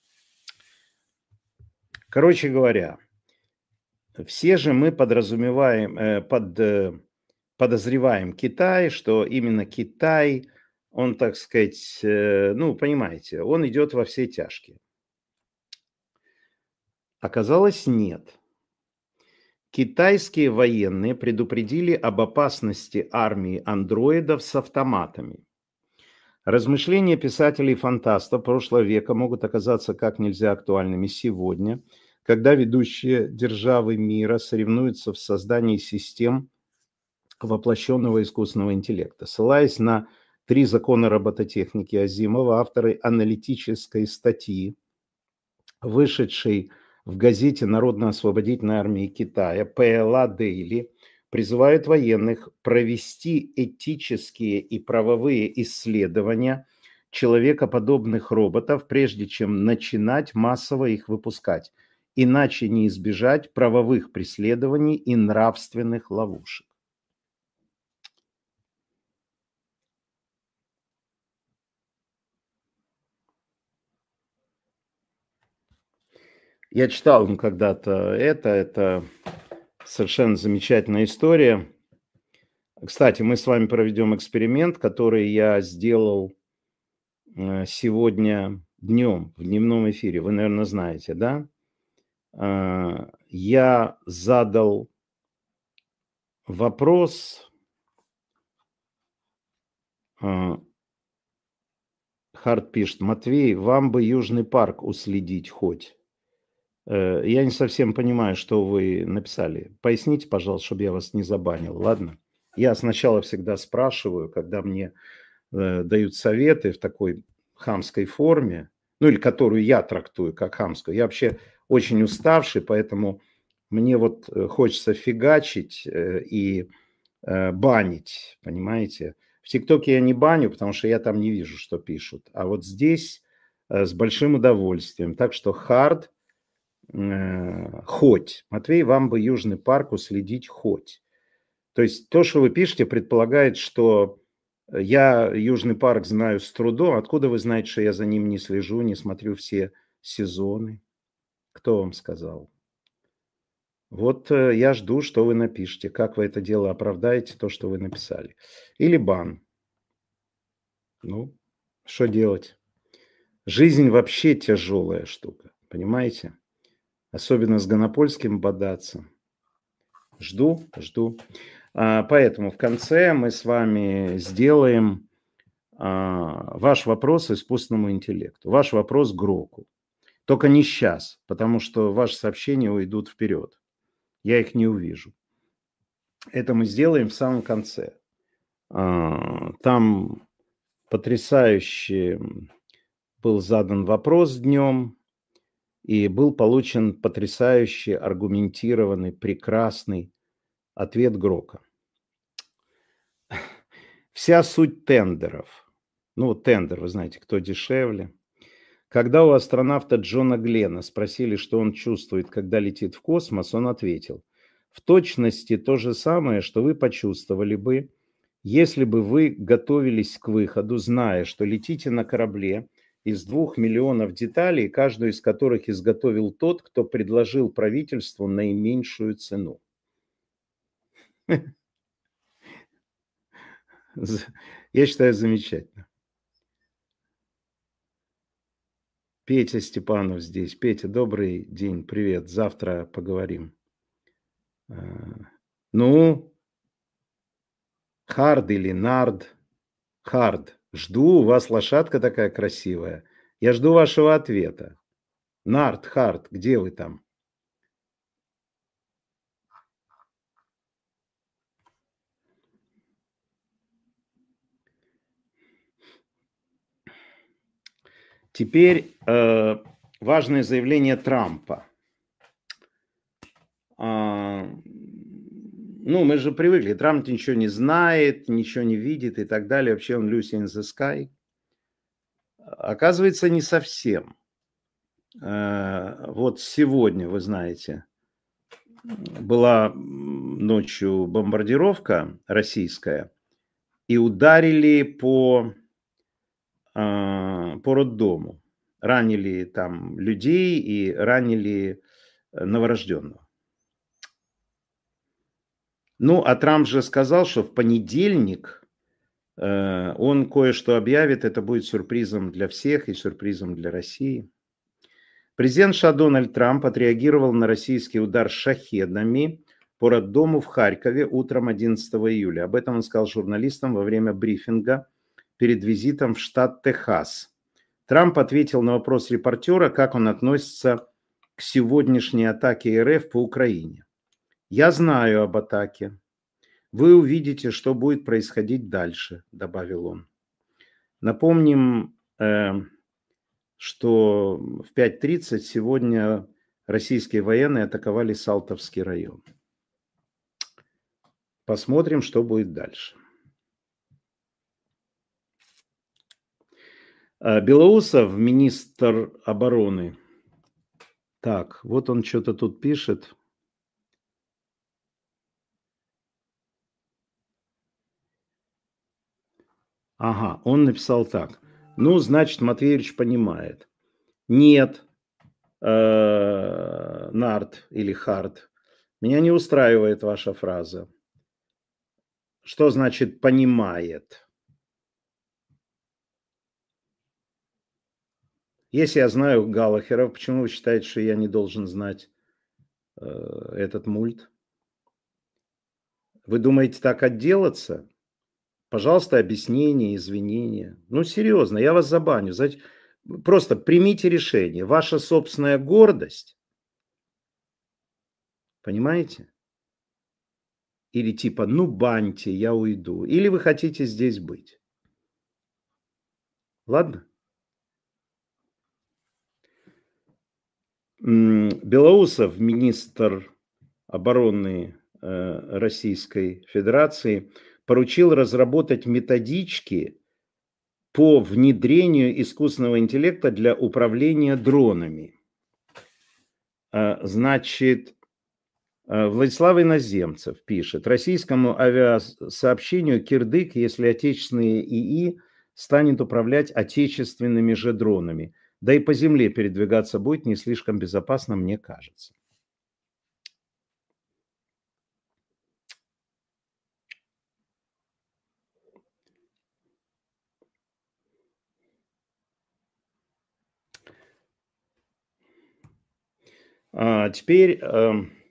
Короче говоря, все же мы подразумеваем, под, подозреваем Китай, что именно Китай, он, так сказать, ну, понимаете, он идет во все тяжкие. Оказалось, нет. Китайские военные предупредили об опасности армии андроидов с автоматами. Размышления писателей-фантастов прошлого века могут оказаться как нельзя актуальными сегодня, когда ведущие державы мира соревнуются в создании систем воплощенного искусственного интеллекта. Ссылаясь на три закона робототехники Азимова, авторы аналитической статьи, вышедшей в газете Народно-освободительной армии Китая пи эл эй Daily, призывают военных провести этические и правовые исследования человекоподобных роботов, прежде чем начинать массово их выпускать, иначе не избежать правовых преследований и нравственных ловушек. Я читал когда-то это, это совершенно замечательная история. Кстати, мы с вами проведем эксперимент, который я сделал сегодня днем, в дневном эфире. Вы, наверное, знаете, да? Я задал вопрос. Харт пишет: Матвей, вам бы Южный парк уследить хоть. Я не совсем понимаю, что вы написали. Поясните, пожалуйста, чтобы я вас не забанил, ладно? Я сначала всегда спрашиваю, когда мне э, дают советы в такой хамской форме, ну или которую я трактую как хамскую. Я вообще очень уставший, поэтому мне вот хочется фигачить э, и э, банить, понимаете? В ТикТоке я не баню, потому что я там не вижу, что пишут. А вот здесь э, с большим удовольствием. Так что хард, хоть. Матвей, вам бы Южный парк уследить хоть. То есть то, что вы пишете, предполагает, что я Южный парк знаю с трудом. Откуда вы знаете, что я за ним не слежу, не смотрю все сезоны? Кто вам сказал? Вот я жду, что вы напишете. Как вы это дело оправдаете, то, что вы написали. Или бан. Ну, что делать? Жизнь вообще тяжелая штука, понимаете? Особенно с Гонопольским бодаться. Жду, жду. Поэтому в конце мы с вами сделаем ваш вопрос искусственному интеллекту, ваш вопрос Гроку. Только не сейчас, потому что ваши сообщения уйдут вперед. Я их не увижу. Это мы сделаем в самом конце. Там потрясающе был задан вопрос днем, и был получен потрясающий, аргументированный, прекрасный ответ Грока. Вся суть тендеров. Ну, вот тендер, вы знаете, кто дешевле. Когда у астронавта Джона Гленна спросили, что он чувствует, когда летит в космос, он ответил: в точности то же самое, что вы почувствовали бы, если бы вы готовились к выходу, зная, что летите на корабле из двух миллионов деталей, каждую из которых изготовил тот, кто предложил правительству наименьшую цену. Я считаю, замечательно. Петя Степанов здесь. Петя, добрый день, привет. Завтра поговорим. Ну, Хард или Нард? Хард. Жду, у вас лошадка такая красивая. Я жду вашего ответа. Нард, Хард, где вы там? Теперь э, важное заявление Трампа. А, ну, мы же привыкли, Трамп ничего не знает, ничего не видит и так далее. Вообще он Lucy in the Sky. Оказывается, не совсем. Э, вот сегодня, вы знаете, была ночью бомбардировка российская, и ударили по, по роддому. Ранили там людей и ранили новорожденного. Ну, а Трамп же сказал, что в понедельник э, он кое-что объявит, это будет сюрпризом для всех и сюрпризом для России. Президент США Дональд Трамп отреагировал на российский удар шахедами по роддому в Харькове утром одиннадцатого июля. Об этом он сказал журналистам во время брифинга перед визитом в штат Техас. Трамп ответил на вопрос репортера, как он относится к сегодняшней атаке РФ по Украине. «Я знаю об атаке. Вы увидите, что будет происходить дальше», добавил он. Напомним, э, что в пять тридцать сегодня российские военные атаковали Салтовский район. Посмотрим, что будет дальше. Белоусов, министр обороны. Так, вот он что-то тут пишет. Ага, он написал так. Ну, значит, Матвеевич понимает. Нет, э, Нард или Хард, меня не устраивает ваша фраза. Что значит понимает? Если я знаю Галлахера, почему вы считаете, что я не должен знать э, этот мульт? Вы думаете так отделаться? Пожалуйста, объяснение, извинения. Ну, серьезно, я вас забаню. Просто примите решение. Ваша собственная гордость. Понимаете? Или типа, ну, баньте, я уйду. Или вы хотите здесь быть. Ладно? Белоусов, министр обороны Российской Федерации, поручил разработать методички по внедрению искусственного интеллекта для управления дронами. Значит, Владислав Иноземцев пишет: российскому авиасообщению кирдык, если отечественные ИИ станет управлять отечественными же дронами. Да и по земле передвигаться будет не слишком безопасно, мне кажется. А теперь э,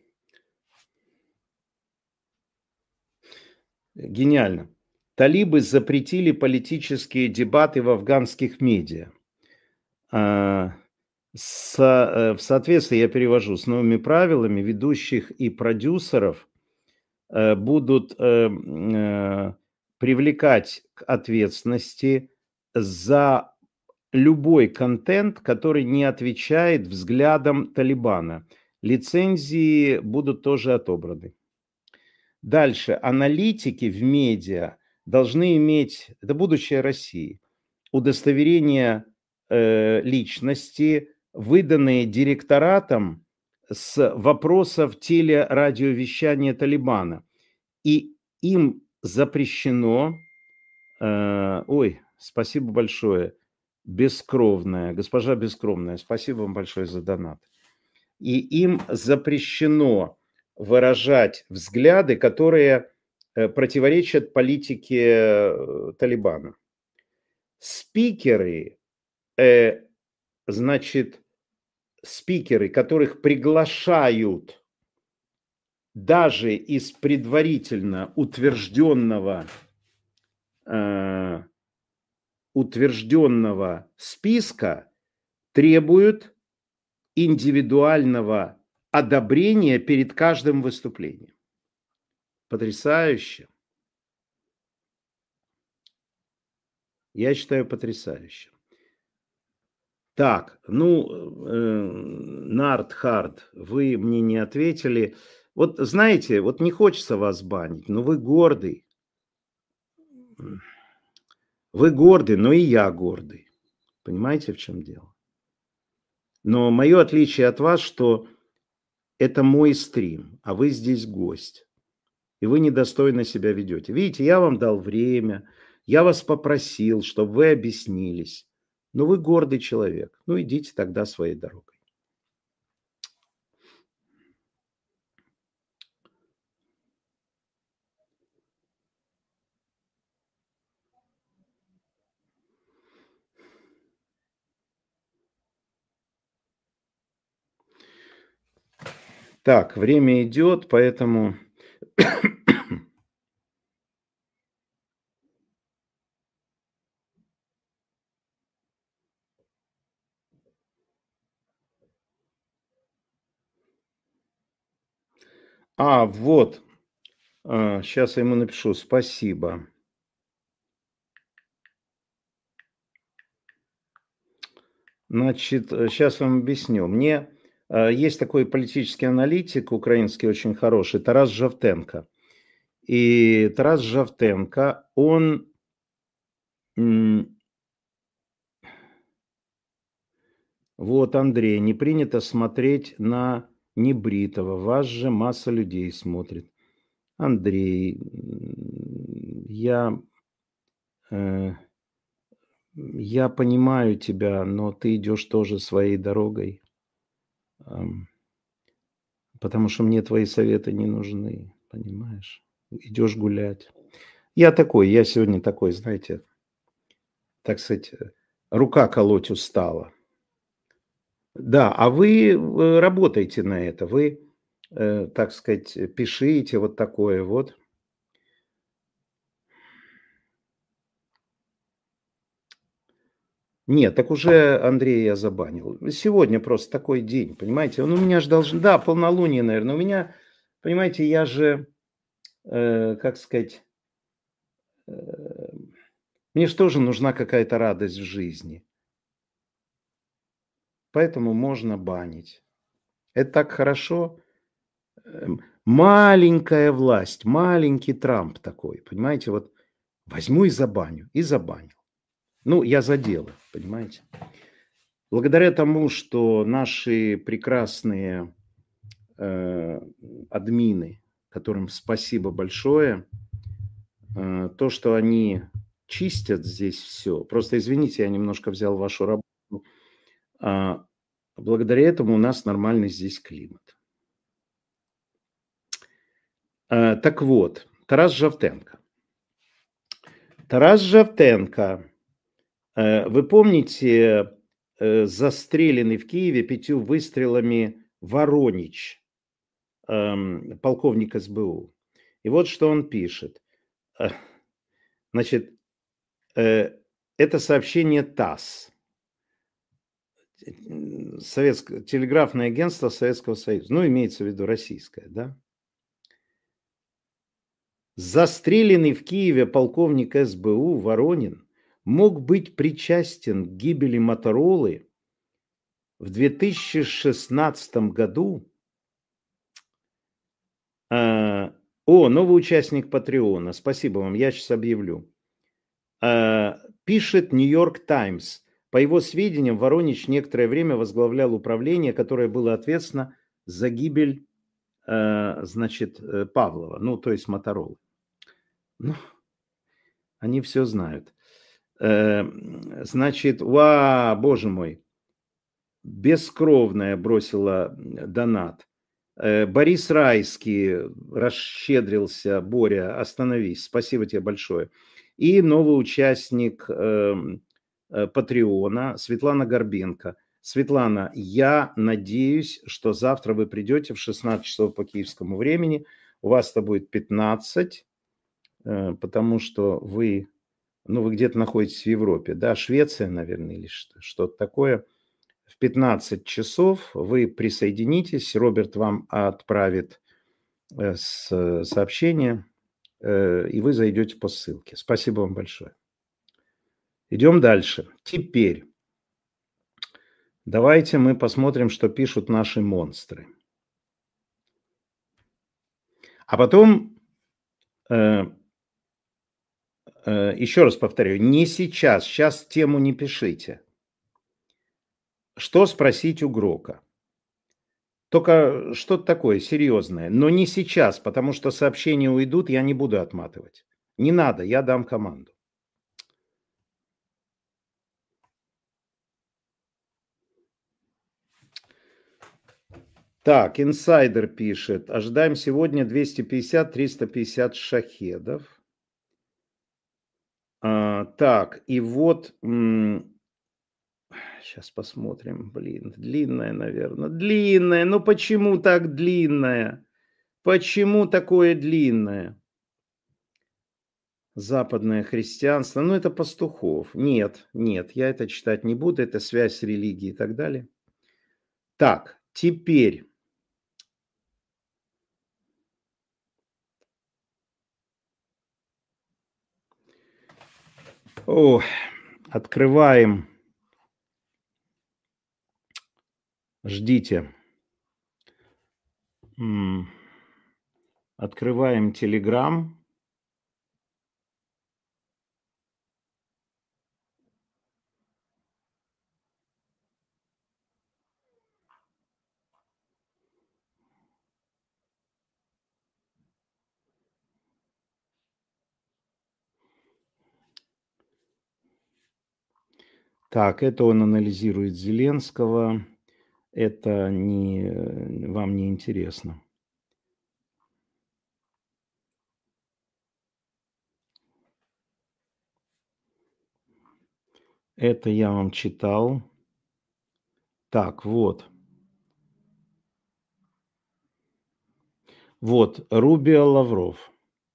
гениально. Талибы запретили политические дебаты в афганских медиа. А, с, в соответствии, я перевожу, с новыми правилами ведущих и продюсеров э, будут э, э, привлекать к ответственности за любой контент, который не отвечает взглядам Талибана. Лицензии будут тоже отобраны. Дальше. Аналитики в медиа должны иметь, это будущее России, удостоверение э, личности, выданные директоратом с вопросов телерадиовещания Талибана. И им запрещено, э, ой, спасибо большое, Бескровная, госпожа Бескровная, спасибо вам большое за донат. И им запрещено выражать взгляды, которые э, противоречат политике э, Талибана. Спикеры, э, значит, спикеры, которых приглашают даже из предварительно утвержденного, э, утвержденного списка, требуют индивидуального одобрения перед каждым выступлением. Потрясающе. Я считаю, потрясающе. Так, ну, э, Нард Хард, вы мне не ответили. Вот знаете, вот не хочется вас банить, но вы гордый. Вы гордый, но и я гордый. Понимаете, в чем дело? Но мое отличие от вас, что это мой стрим, а вы здесь гость. И вы недостойно себя ведете. Видите, я вам дал время, я вас попросил, чтобы вы объяснились. Но вы гордый человек. Ну, идите тогда своей дорогой. Так, время идет, поэтому... А, вот. А, сейчас я ему напишу. Спасибо. Значит, сейчас вам объясню. Мне э, есть такой политический аналитик украинский очень хороший, Тарас Жавтенко. И Тарас Жавтенко, он... м, Вот, Андрей, не принято смотреть на небритого. Вас же масса людей смотрит. Андрей, м, я, э, я понимаю тебя, но ты идешь тоже своей дорогой, ам, потому что мне твои советы не нужны, понимаешь? Идешь гулять. Я такой, я сегодня такой, знаете, так сказать, э, рука колоть устала. Да, а вы э, работаете на это, вы, э, так сказать, пишите вот такое вот. Нет, так уже Андрея я забанил. Сегодня просто такой день, понимаете? Он у меня же должен... Да, полнолуние, наверное. У меня, понимаете, я же, э, как сказать, э, мне же тоже нужна какая-то радость в жизни. Поэтому можно банить. Это так хорошо. Эм, Маленькая власть, маленький Трамп такой, понимаете? Вот возьму и забаню. И забанил. Ну, я за дело, понимаете? Благодаря тому, что наши прекрасные э, админы, которым спасибо большое, э, то, что они чистят здесь все. Просто извините, я немножко взял вашу работу. А, благодаря этому у нас нормальный здесь климат. А, так вот, Тарас Жавтенко. Тарас Жавтенко, э, вы помните, э, застреленный в Киеве пятью выстрелами Воронич, эм, полковник эс бэ у. И вот что он пишет. Э, Значит, э, это сообщение ТАСС, Советское, телеграфное агентство Советского Союза. Ну, имеется в виду российское, да? Застреленный в Киеве полковник эс бэ у Воронин мог быть причастен к гибели Моторолы в две тысячи шестнадцатом году. А, о, новый участник Патреона. Спасибо вам, я сейчас объявлю. А, пишет Нью-Йорк Таймс. По его сведениям, Воронич некоторое время возглавлял управление, которое было ответственно за гибель, а, значит, Павлова, ну, то есть Моторолы. Ну, они все знают. А, значит, ва, боже мой, бескровная бросила донат. Борис Райский расщедрился. Боря, остановись. Спасибо тебе большое. И новый участник э, э, Патреона Светлана Горбенко. Светлана, я надеюсь, что завтра вы придете в шестнадцать часов по киевскому времени. У вас-то будет пятнадцать, э, потому что вы, ну, вы где-то находитесь в Европе, да, Швеция, наверное, или что-то такое. В пятнадцать часов вы присоединитесь, Роберт вам отправит сообщение, и вы зайдете по ссылке. Спасибо вам большое. Идем дальше. Теперь давайте мы посмотрим, что пишут наши монстры. А потом, э, э, еще раз повторю, не сейчас, сейчас тему не пишите. Что спросить у Грока? Только что-то такое серьезное, но не сейчас, потому что сообщения уйдут, я не буду отматывать. Не надо, я дам команду. Так, инсайдер пишет, ожидаем сегодня двести пятьдесят - триста пятьдесят шахедов. А, так, и вот, м- сейчас посмотрим, блин, длинная, наверное, длинная, ну почему так длинная? Почему такое длинное? Западное христианство, ну это пастухов. Нет, нет, я это читать не буду, это связь с религией и так далее. Так, теперь. О, открываем. Ждите. М, Открываем Telegram. Так, это он анализирует Зеленского. Это не, вам не интересно. Это я вам читал. Так, вот. Вот, Рубио Лавров.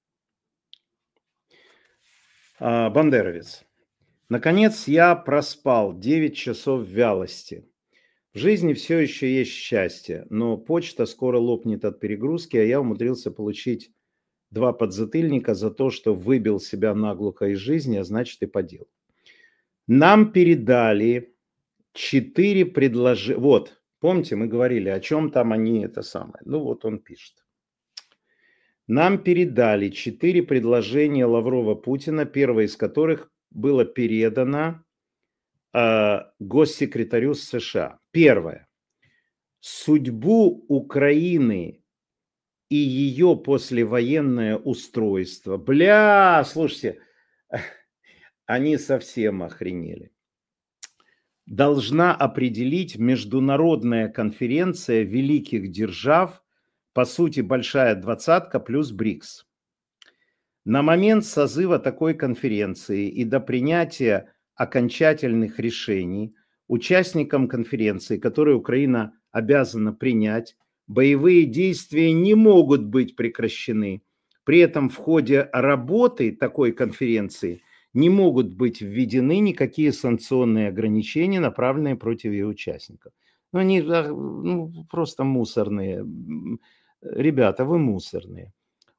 А, Бандеровец. Наконец я проспал девять часов вялости. В жизни все еще есть счастье, но почта скоро лопнет от перегрузки, а я умудрился получить два подзатыльника за то, что выбил себя наглухо из жизни, а значит и по делу. Нам передали четыре предложения. Вот, помните, мы говорили, о чем там они это самое. Ну вот он пишет. Нам передали четыре предложения Лаврова-Путина, первое из которых было передано э, госсекретарю США. Первое. Судьбу Украины и ее послевоенное устройство. Бля, слушайте, они совсем охренели. Должна определить международная конференция великих держав, по сути, большая двадцатка плюс БРИКС. На момент созыва такой конференции и до принятия окончательных решений участникам конференции, которые Украина обязана принять, боевые действия не могут быть прекращены. При этом в ходе работы такой конференции не могут быть введены никакие санкционные ограничения, направленные против ее участников. Ну, они ну, просто мусорные. Ребята, вы мусорные.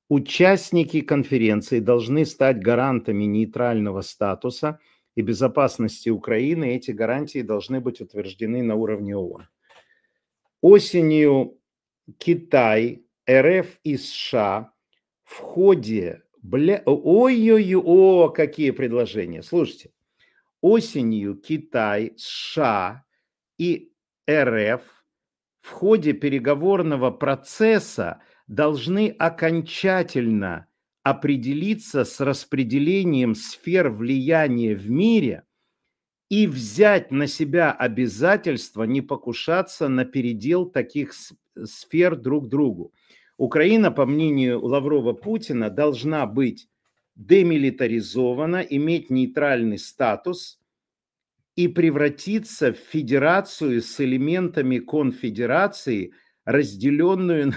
Участники конференции должны стать гарантами нейтрального статуса и безопасности Украины. Эти гарантии должны быть утверждены на уровне ООН. Осенью Китай, эр эф и США в ходе... Бля... Ой-ой-ой, о, какие предложения. Слушайте. Осенью Китай, США и эр эф в ходе переговорного процесса должны окончательно определиться с распределением сфер влияния в мире и взять на себя обязательство не покушаться на передел таких сфер друг другу. Украина, по мнению Лаврова-Путина, должна быть демилитаризована, иметь нейтральный статус и превратиться в федерацию с элементами конфедерации, разделенную...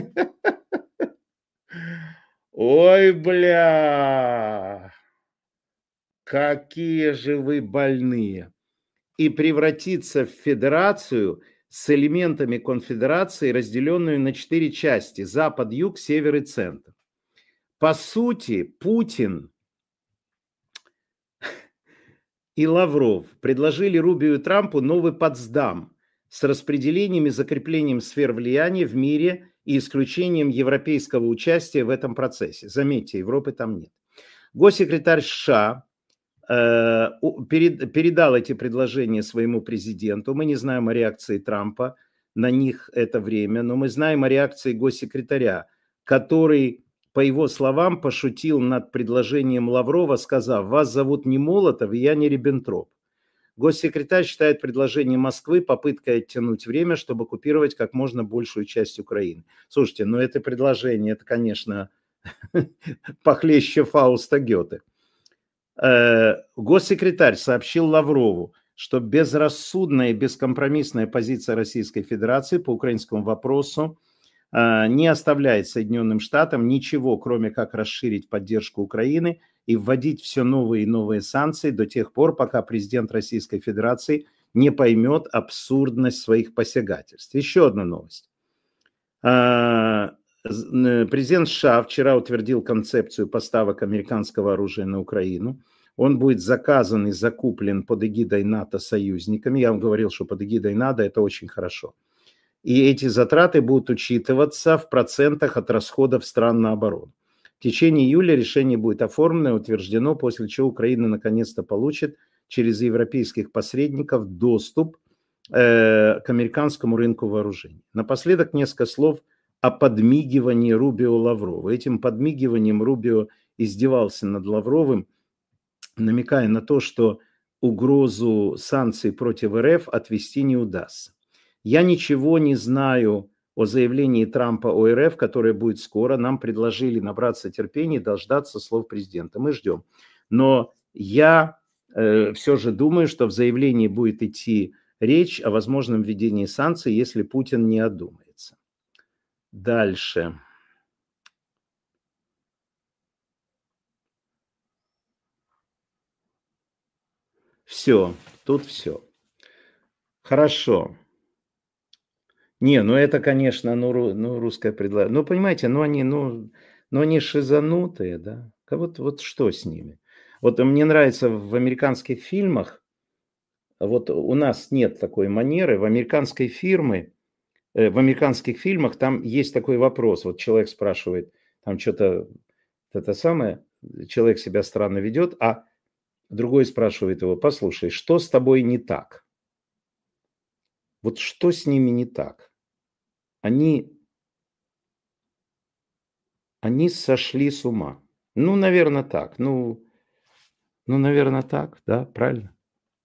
Ой, бля! Какие же вы больные! И превратиться в федерацию с элементами конфедерации, разделенную на четыре части: запад, юг, север и центр. По сути, Путин и Лавров предложили Рубио и Трампу новый Потсдам с распределением и закреплением сфер влияния в мире и исключением европейского участия в этом процессе. Заметьте, Европы там нет. Госсекретарь США э, перед, передал эти предложения своему президенту. Мы не знаем о реакции Трампа на них это время, но мы знаем о реакции госсекретаря, который, по его словам, пошутил над предложением Лаврова, сказав: «Вас зовут не Молотов, и я не Риббентроп». Госсекретарь считает предложение Москвы попыткой оттянуть время, чтобы оккупировать как можно большую часть Украины. Слушайте, ну это предложение, это, конечно, похлеще Фауста Гёте. Госсекретарь сообщил Лаврову, что безрассудная и бескомпромиссная позиция Российской Федерации по украинскому вопросу не оставляет Соединенным Штатам ничего, кроме как расширить поддержку Украины и вводить все новые и новые санкции до тех пор, пока президент Российской Федерации не поймет абсурдность своих посягательств. Еще одна новость. Президент США вчера утвердил концепцию поставок американского оружия на Украину. Он будет заказан и закуплен под эгидой НАТО союзниками. Я вам говорил, что под эгидой НАТО это очень хорошо. И эти затраты будут учитываться в процентах от расходов стран на оборону. В течение июля решение будет оформлено и утверждено, после чего Украина наконец-то получит через европейских посредников доступ э, к американскому рынку вооружений. Напоследок несколько слов о подмигивании Рубио Лаврова. Этим подмигиванием Рубио издевался над Лавровым, намекая на то, что угрозу санкций против эр эф отвести не удастся. Я ничего не знаю о заявлении Трампа о эр эф, которое будет скоро. Нам предложили набраться терпения и дождаться слов президента. Мы ждем. Но я э, все же думаю, что в заявлении будет идти речь о возможном введении санкций, если Путин не одумается. Дальше. Все, тут все. Хорошо. Не, ну это, конечно, ну, ну русское предложение. Ну, понимаете, ну они, ну, ну они шизанутые, да. Вот, вот что с ними? Вот мне нравится в американских фильмах, вот у нас нет такой манеры, в американской фирме, э, в американских фильмах там есть такой вопрос. Вот человек спрашивает, там что-то, это самое, человек себя странно ведет, а другой спрашивает его: послушай, что с тобой не так? Вот что с ними не так? Они, они сошли с ума. Ну, наверное, так. Ну, ну, наверное, так, да, правильно?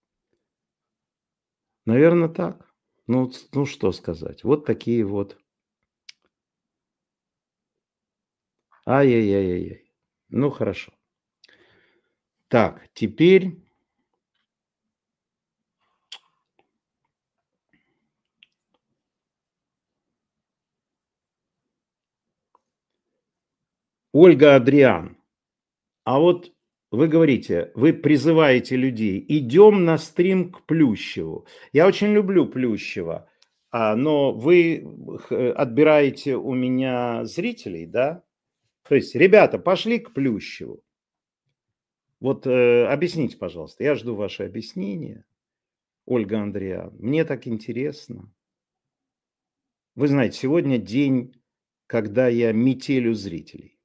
Наверное, так. Ну, ну, что сказать? Вот такие вот. Ай-яй-яй-яй. Ну, хорошо. Так, теперь... Ольга Адриан. А вот вы говорите, вы призываете людей: идем на стрим к Плющеву. Я очень люблю Плющева, но вы отбираете у меня зрителей, да? То есть, ребята, пошли к Плющеву. Вот э, объясните, пожалуйста, я жду ваше объяснение, Ольга Андреевна. Мне так интересно. Вы знаете, сегодня день, когда я метелю зрителей.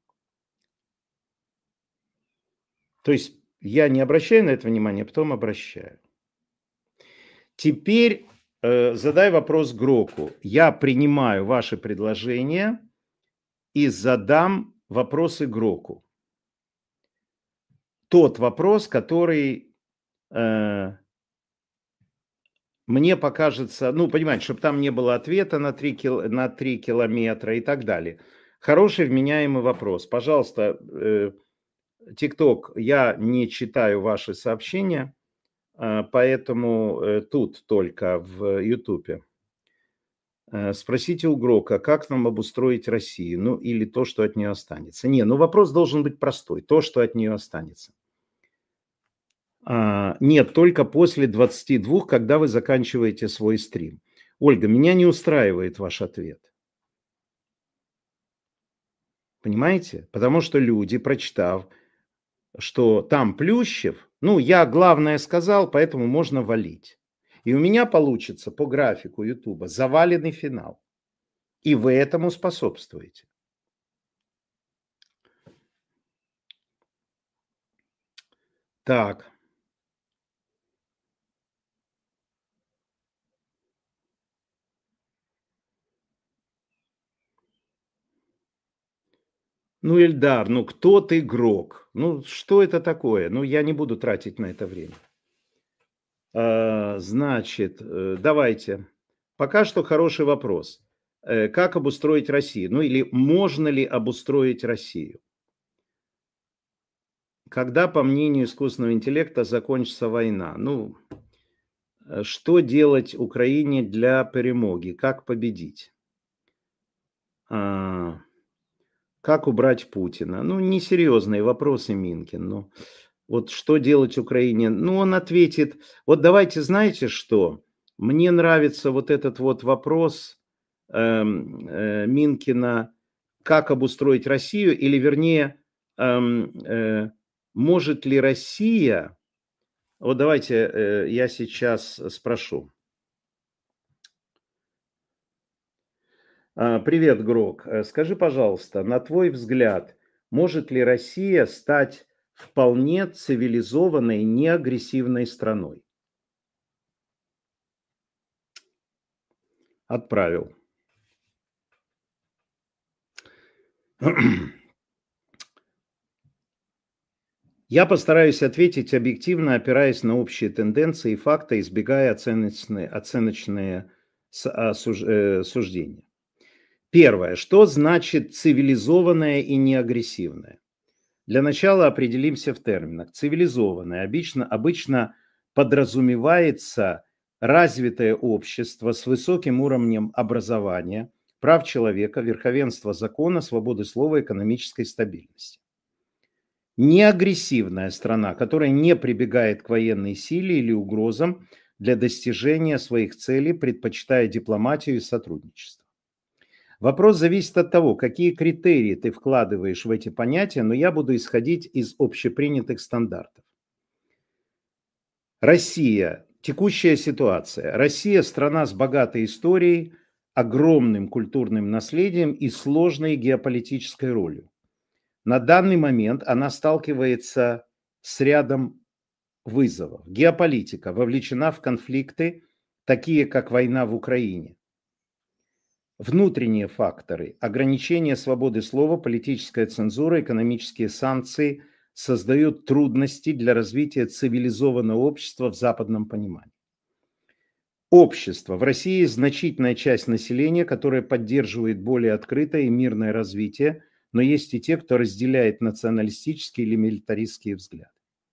То есть я не обращаю на это внимание, а потом обращаю. Теперь э, задай вопрос Гроку. Я принимаю ваши предложения и задам вопрос Гроку. Тот вопрос, который э, мне покажется, ну, понимаете, чтобы там не было ответа на три, кил, на три километра и так далее. Хороший вменяемый вопрос. Пожалуйста, э, ТикТок, я не читаю ваши сообщения, э, поэтому э, тут только в Ютубе. Э, спросите у Грока, как нам обустроить Россию, ну, или то, что от нее останется. Не, ну, вопрос должен быть простой, то, что от нее останется. А, нет, только после двадцати двух, когда вы заканчиваете свой стрим. Ольга, меня не устраивает ваш ответ. Понимаете? Потому что люди, прочитав, что там Плющев, ну, я главное сказал, поэтому можно валить. И у меня получится по графику Ютуба заваленный финал. И вы этому способствуете. Так. Ну, Эльдар, ну кто ты игрок? Ну, что это такое? Ну, я не буду тратить на это время. А, значит, э, давайте. Пока что хороший вопрос. Э, Как обустроить Россию? Ну, или можно ли обустроить Россию? Когда, по мнению искусственного интеллекта, закончится война? Ну, э, что делать Украине для перемоги? Как победить? А, Как убрать Путина? Ну, несерьезные вопросы, Минкин. Ну, вот что делать Украине? Ну, он ответит, вот давайте, знаете что? Мне нравится вот этот вот вопрос эм, э, Минкина, как обустроить Россию, или вернее, эм, э, может ли Россия, вот давайте э, я сейчас спрошу. А, Привет, Грок. Э, Скажи, пожалуйста, на твой взгляд, может ли Россия стать вполне цивилизованной, неагрессивной страной? Отправил. Я постараюсь ответить объективно, опираясь на общие тенденции и факты, избегая оценочные, оценочные с- осуж- э, суждения. Первое. Что значит цивилизованное и неагрессивное? Для начала определимся в терминах. Цивилизованное обычно, обычно подразумевается развитое общество с высоким уровнем образования, прав человека, верховенства закона, свободы слова, экономической стабильности. Неагрессивная страна, которая не прибегает к военной силе или угрозам для достижения своих целей, предпочитая дипломатию и сотрудничество. Вопрос зависит от того, какие критерии ты вкладываешь в эти понятия, но я буду исходить из общепринятых стандартов. Россия. Текущая ситуация. Россия – страна с богатой историей, огромным культурным наследием и сложной геополитической ролью. На данный момент она сталкивается с рядом вызовов. Геополитика вовлечена в конфликты, такие как война в Украине. Внутренние факторы – ограничение свободы слова, политическая цензура, экономические санкции создают трудности для развития цивилизованного общества в западном понимании. Общество. В России есть значительная часть населения, которая поддерживает более открытое и мирное развитие, но есть и те, кто разделяет националистические или милитаристские взгляды.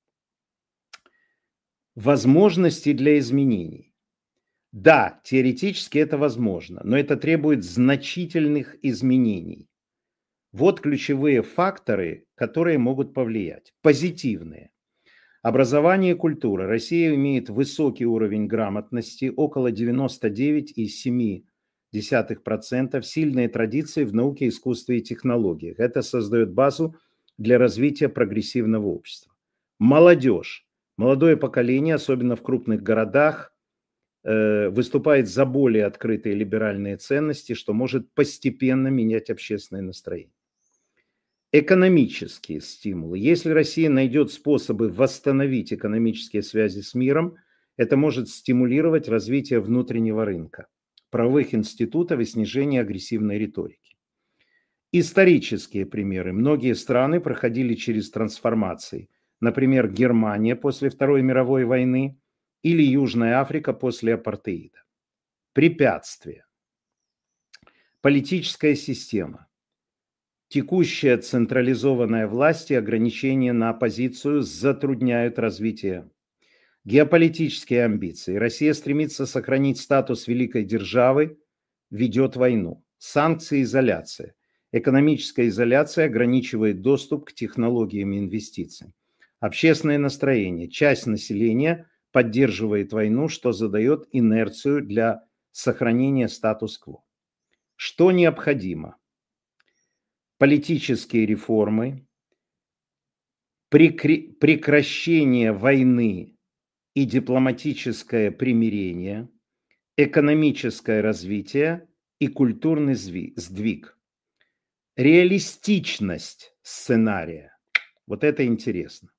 Возможности для изменений. Да, теоретически это возможно, но это требует значительных изменений. Вот ключевые факторы, которые могут повлиять. Позитивные. Образование и культура. Россия имеет высокий уровень грамотности, около девяносто девять целых семь десятых процента, сильные традиции в науке, искусстве и технологиях. Это создает базу для развития прогрессивного общества. Молодежь. Молодое поколение, особенно в крупных городах, выступает за более открытые либеральные ценности, что может постепенно менять общественное настроение. Экономические стимулы. Если Россия найдет способы восстановить экономические связи с миром, это может стимулировать развитие внутреннего рынка, правовых институтов и снижение агрессивной риторики. Исторические примеры. Многие страны проходили через трансформации. Например, Германия после Второй мировой войны или Южная Африка после апартеида. Препятствия. Политическая система. Текущая централизованная власть и ограничения на оппозицию затрудняют развитие. Геополитические амбиции. Россия стремится сохранить статус великой державы, ведет войну. Санкции и изоляция. Экономическая изоляция ограничивает доступ к технологиям и инвестициям. Общественное настроение. Часть населения поддерживает войну, что задает инерцию для сохранения статус-кво. Что необходимо? Политические реформы, прекращение войны и дипломатическое примирение, экономическое развитие и культурный сдвиг. Реалистичность сценария. Вот это интересно.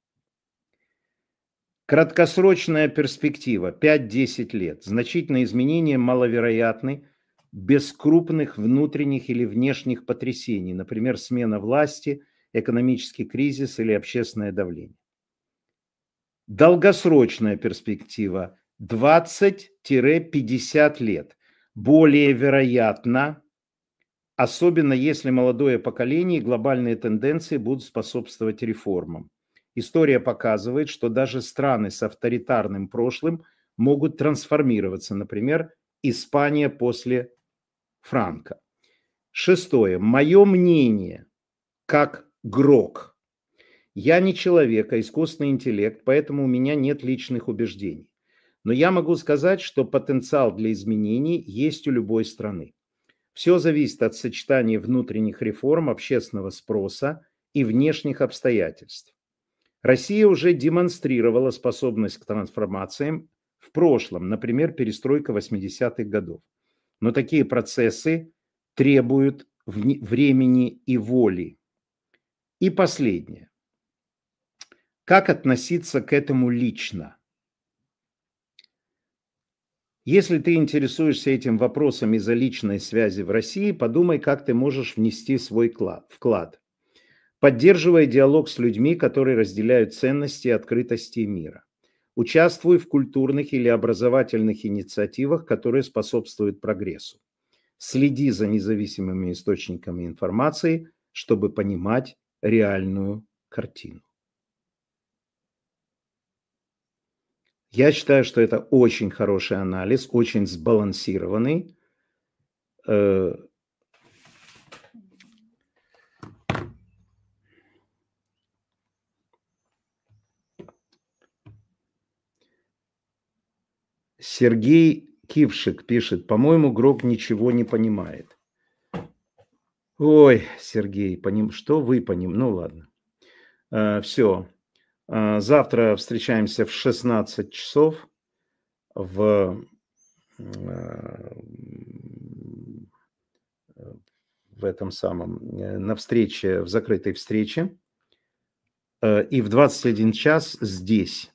Краткосрочная перспектива пять-десять лет. Значительные изменения маловероятны без крупных внутренних или внешних потрясений, например, смена власти, экономический кризис или общественное давление. Долгосрочная перспектива двадцать-пятьдесят лет. Более вероятно, особенно если молодое поколение и глобальные тенденции будут способствовать реформам. История показывает, что даже страны с авторитарным прошлым могут трансформироваться, например, Испания после Франко. Шестое. Мое мнение как Грок. Я не человек, а искусственный интеллект, поэтому у меня нет личных убеждений. Но я могу сказать, что потенциал для изменений есть у любой страны. Все зависит от сочетания внутренних реформ, общественного спроса и внешних обстоятельств. Россия уже демонстрировала способность к трансформациям в прошлом, например, перестройка восьмидесятых годов. Но такие процессы требуют времени и воли. И последнее. Как относиться к этому лично? Если ты интересуешься этим вопросом из-за личной связи в России, подумай, как ты можешь внести свой вклад. Поддерживая диалог с людьми, которые разделяют ценности и открытости мира. Участвуй в культурных или образовательных инициативах, которые способствуют прогрессу. Следи за независимыми источниками информации, чтобы понимать реальную картину. Я считаю, что это очень хороший анализ, очень сбалансированный. Сергей Кившик пишет: по-моему, Грок ничего не понимает. Ой, Сергей, поним... что вы понимаете? Ну ладно. А, все. А, завтра встречаемся в шестнадцать часов в, в этом самом, на встрече, в закрытой встрече. И в двадцать один час здесь.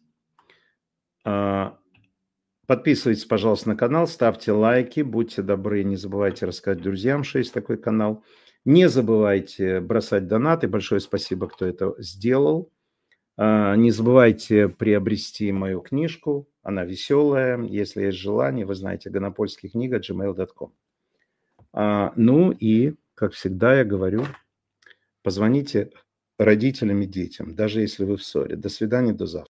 Подписывайтесь, пожалуйста, на канал, ставьте лайки, будьте добры, не забывайте рассказать друзьям, что есть такой канал. Не забывайте бросать донаты, большое спасибо, кто это сделал. Не забывайте приобрести мою книжку, она веселая, если есть желание, вы знаете, гонопольские книги джи мейл точка ком. Ну и, как всегда я говорю, позвоните родителям и детям, даже если вы в ссоре. До свидания, до завтра.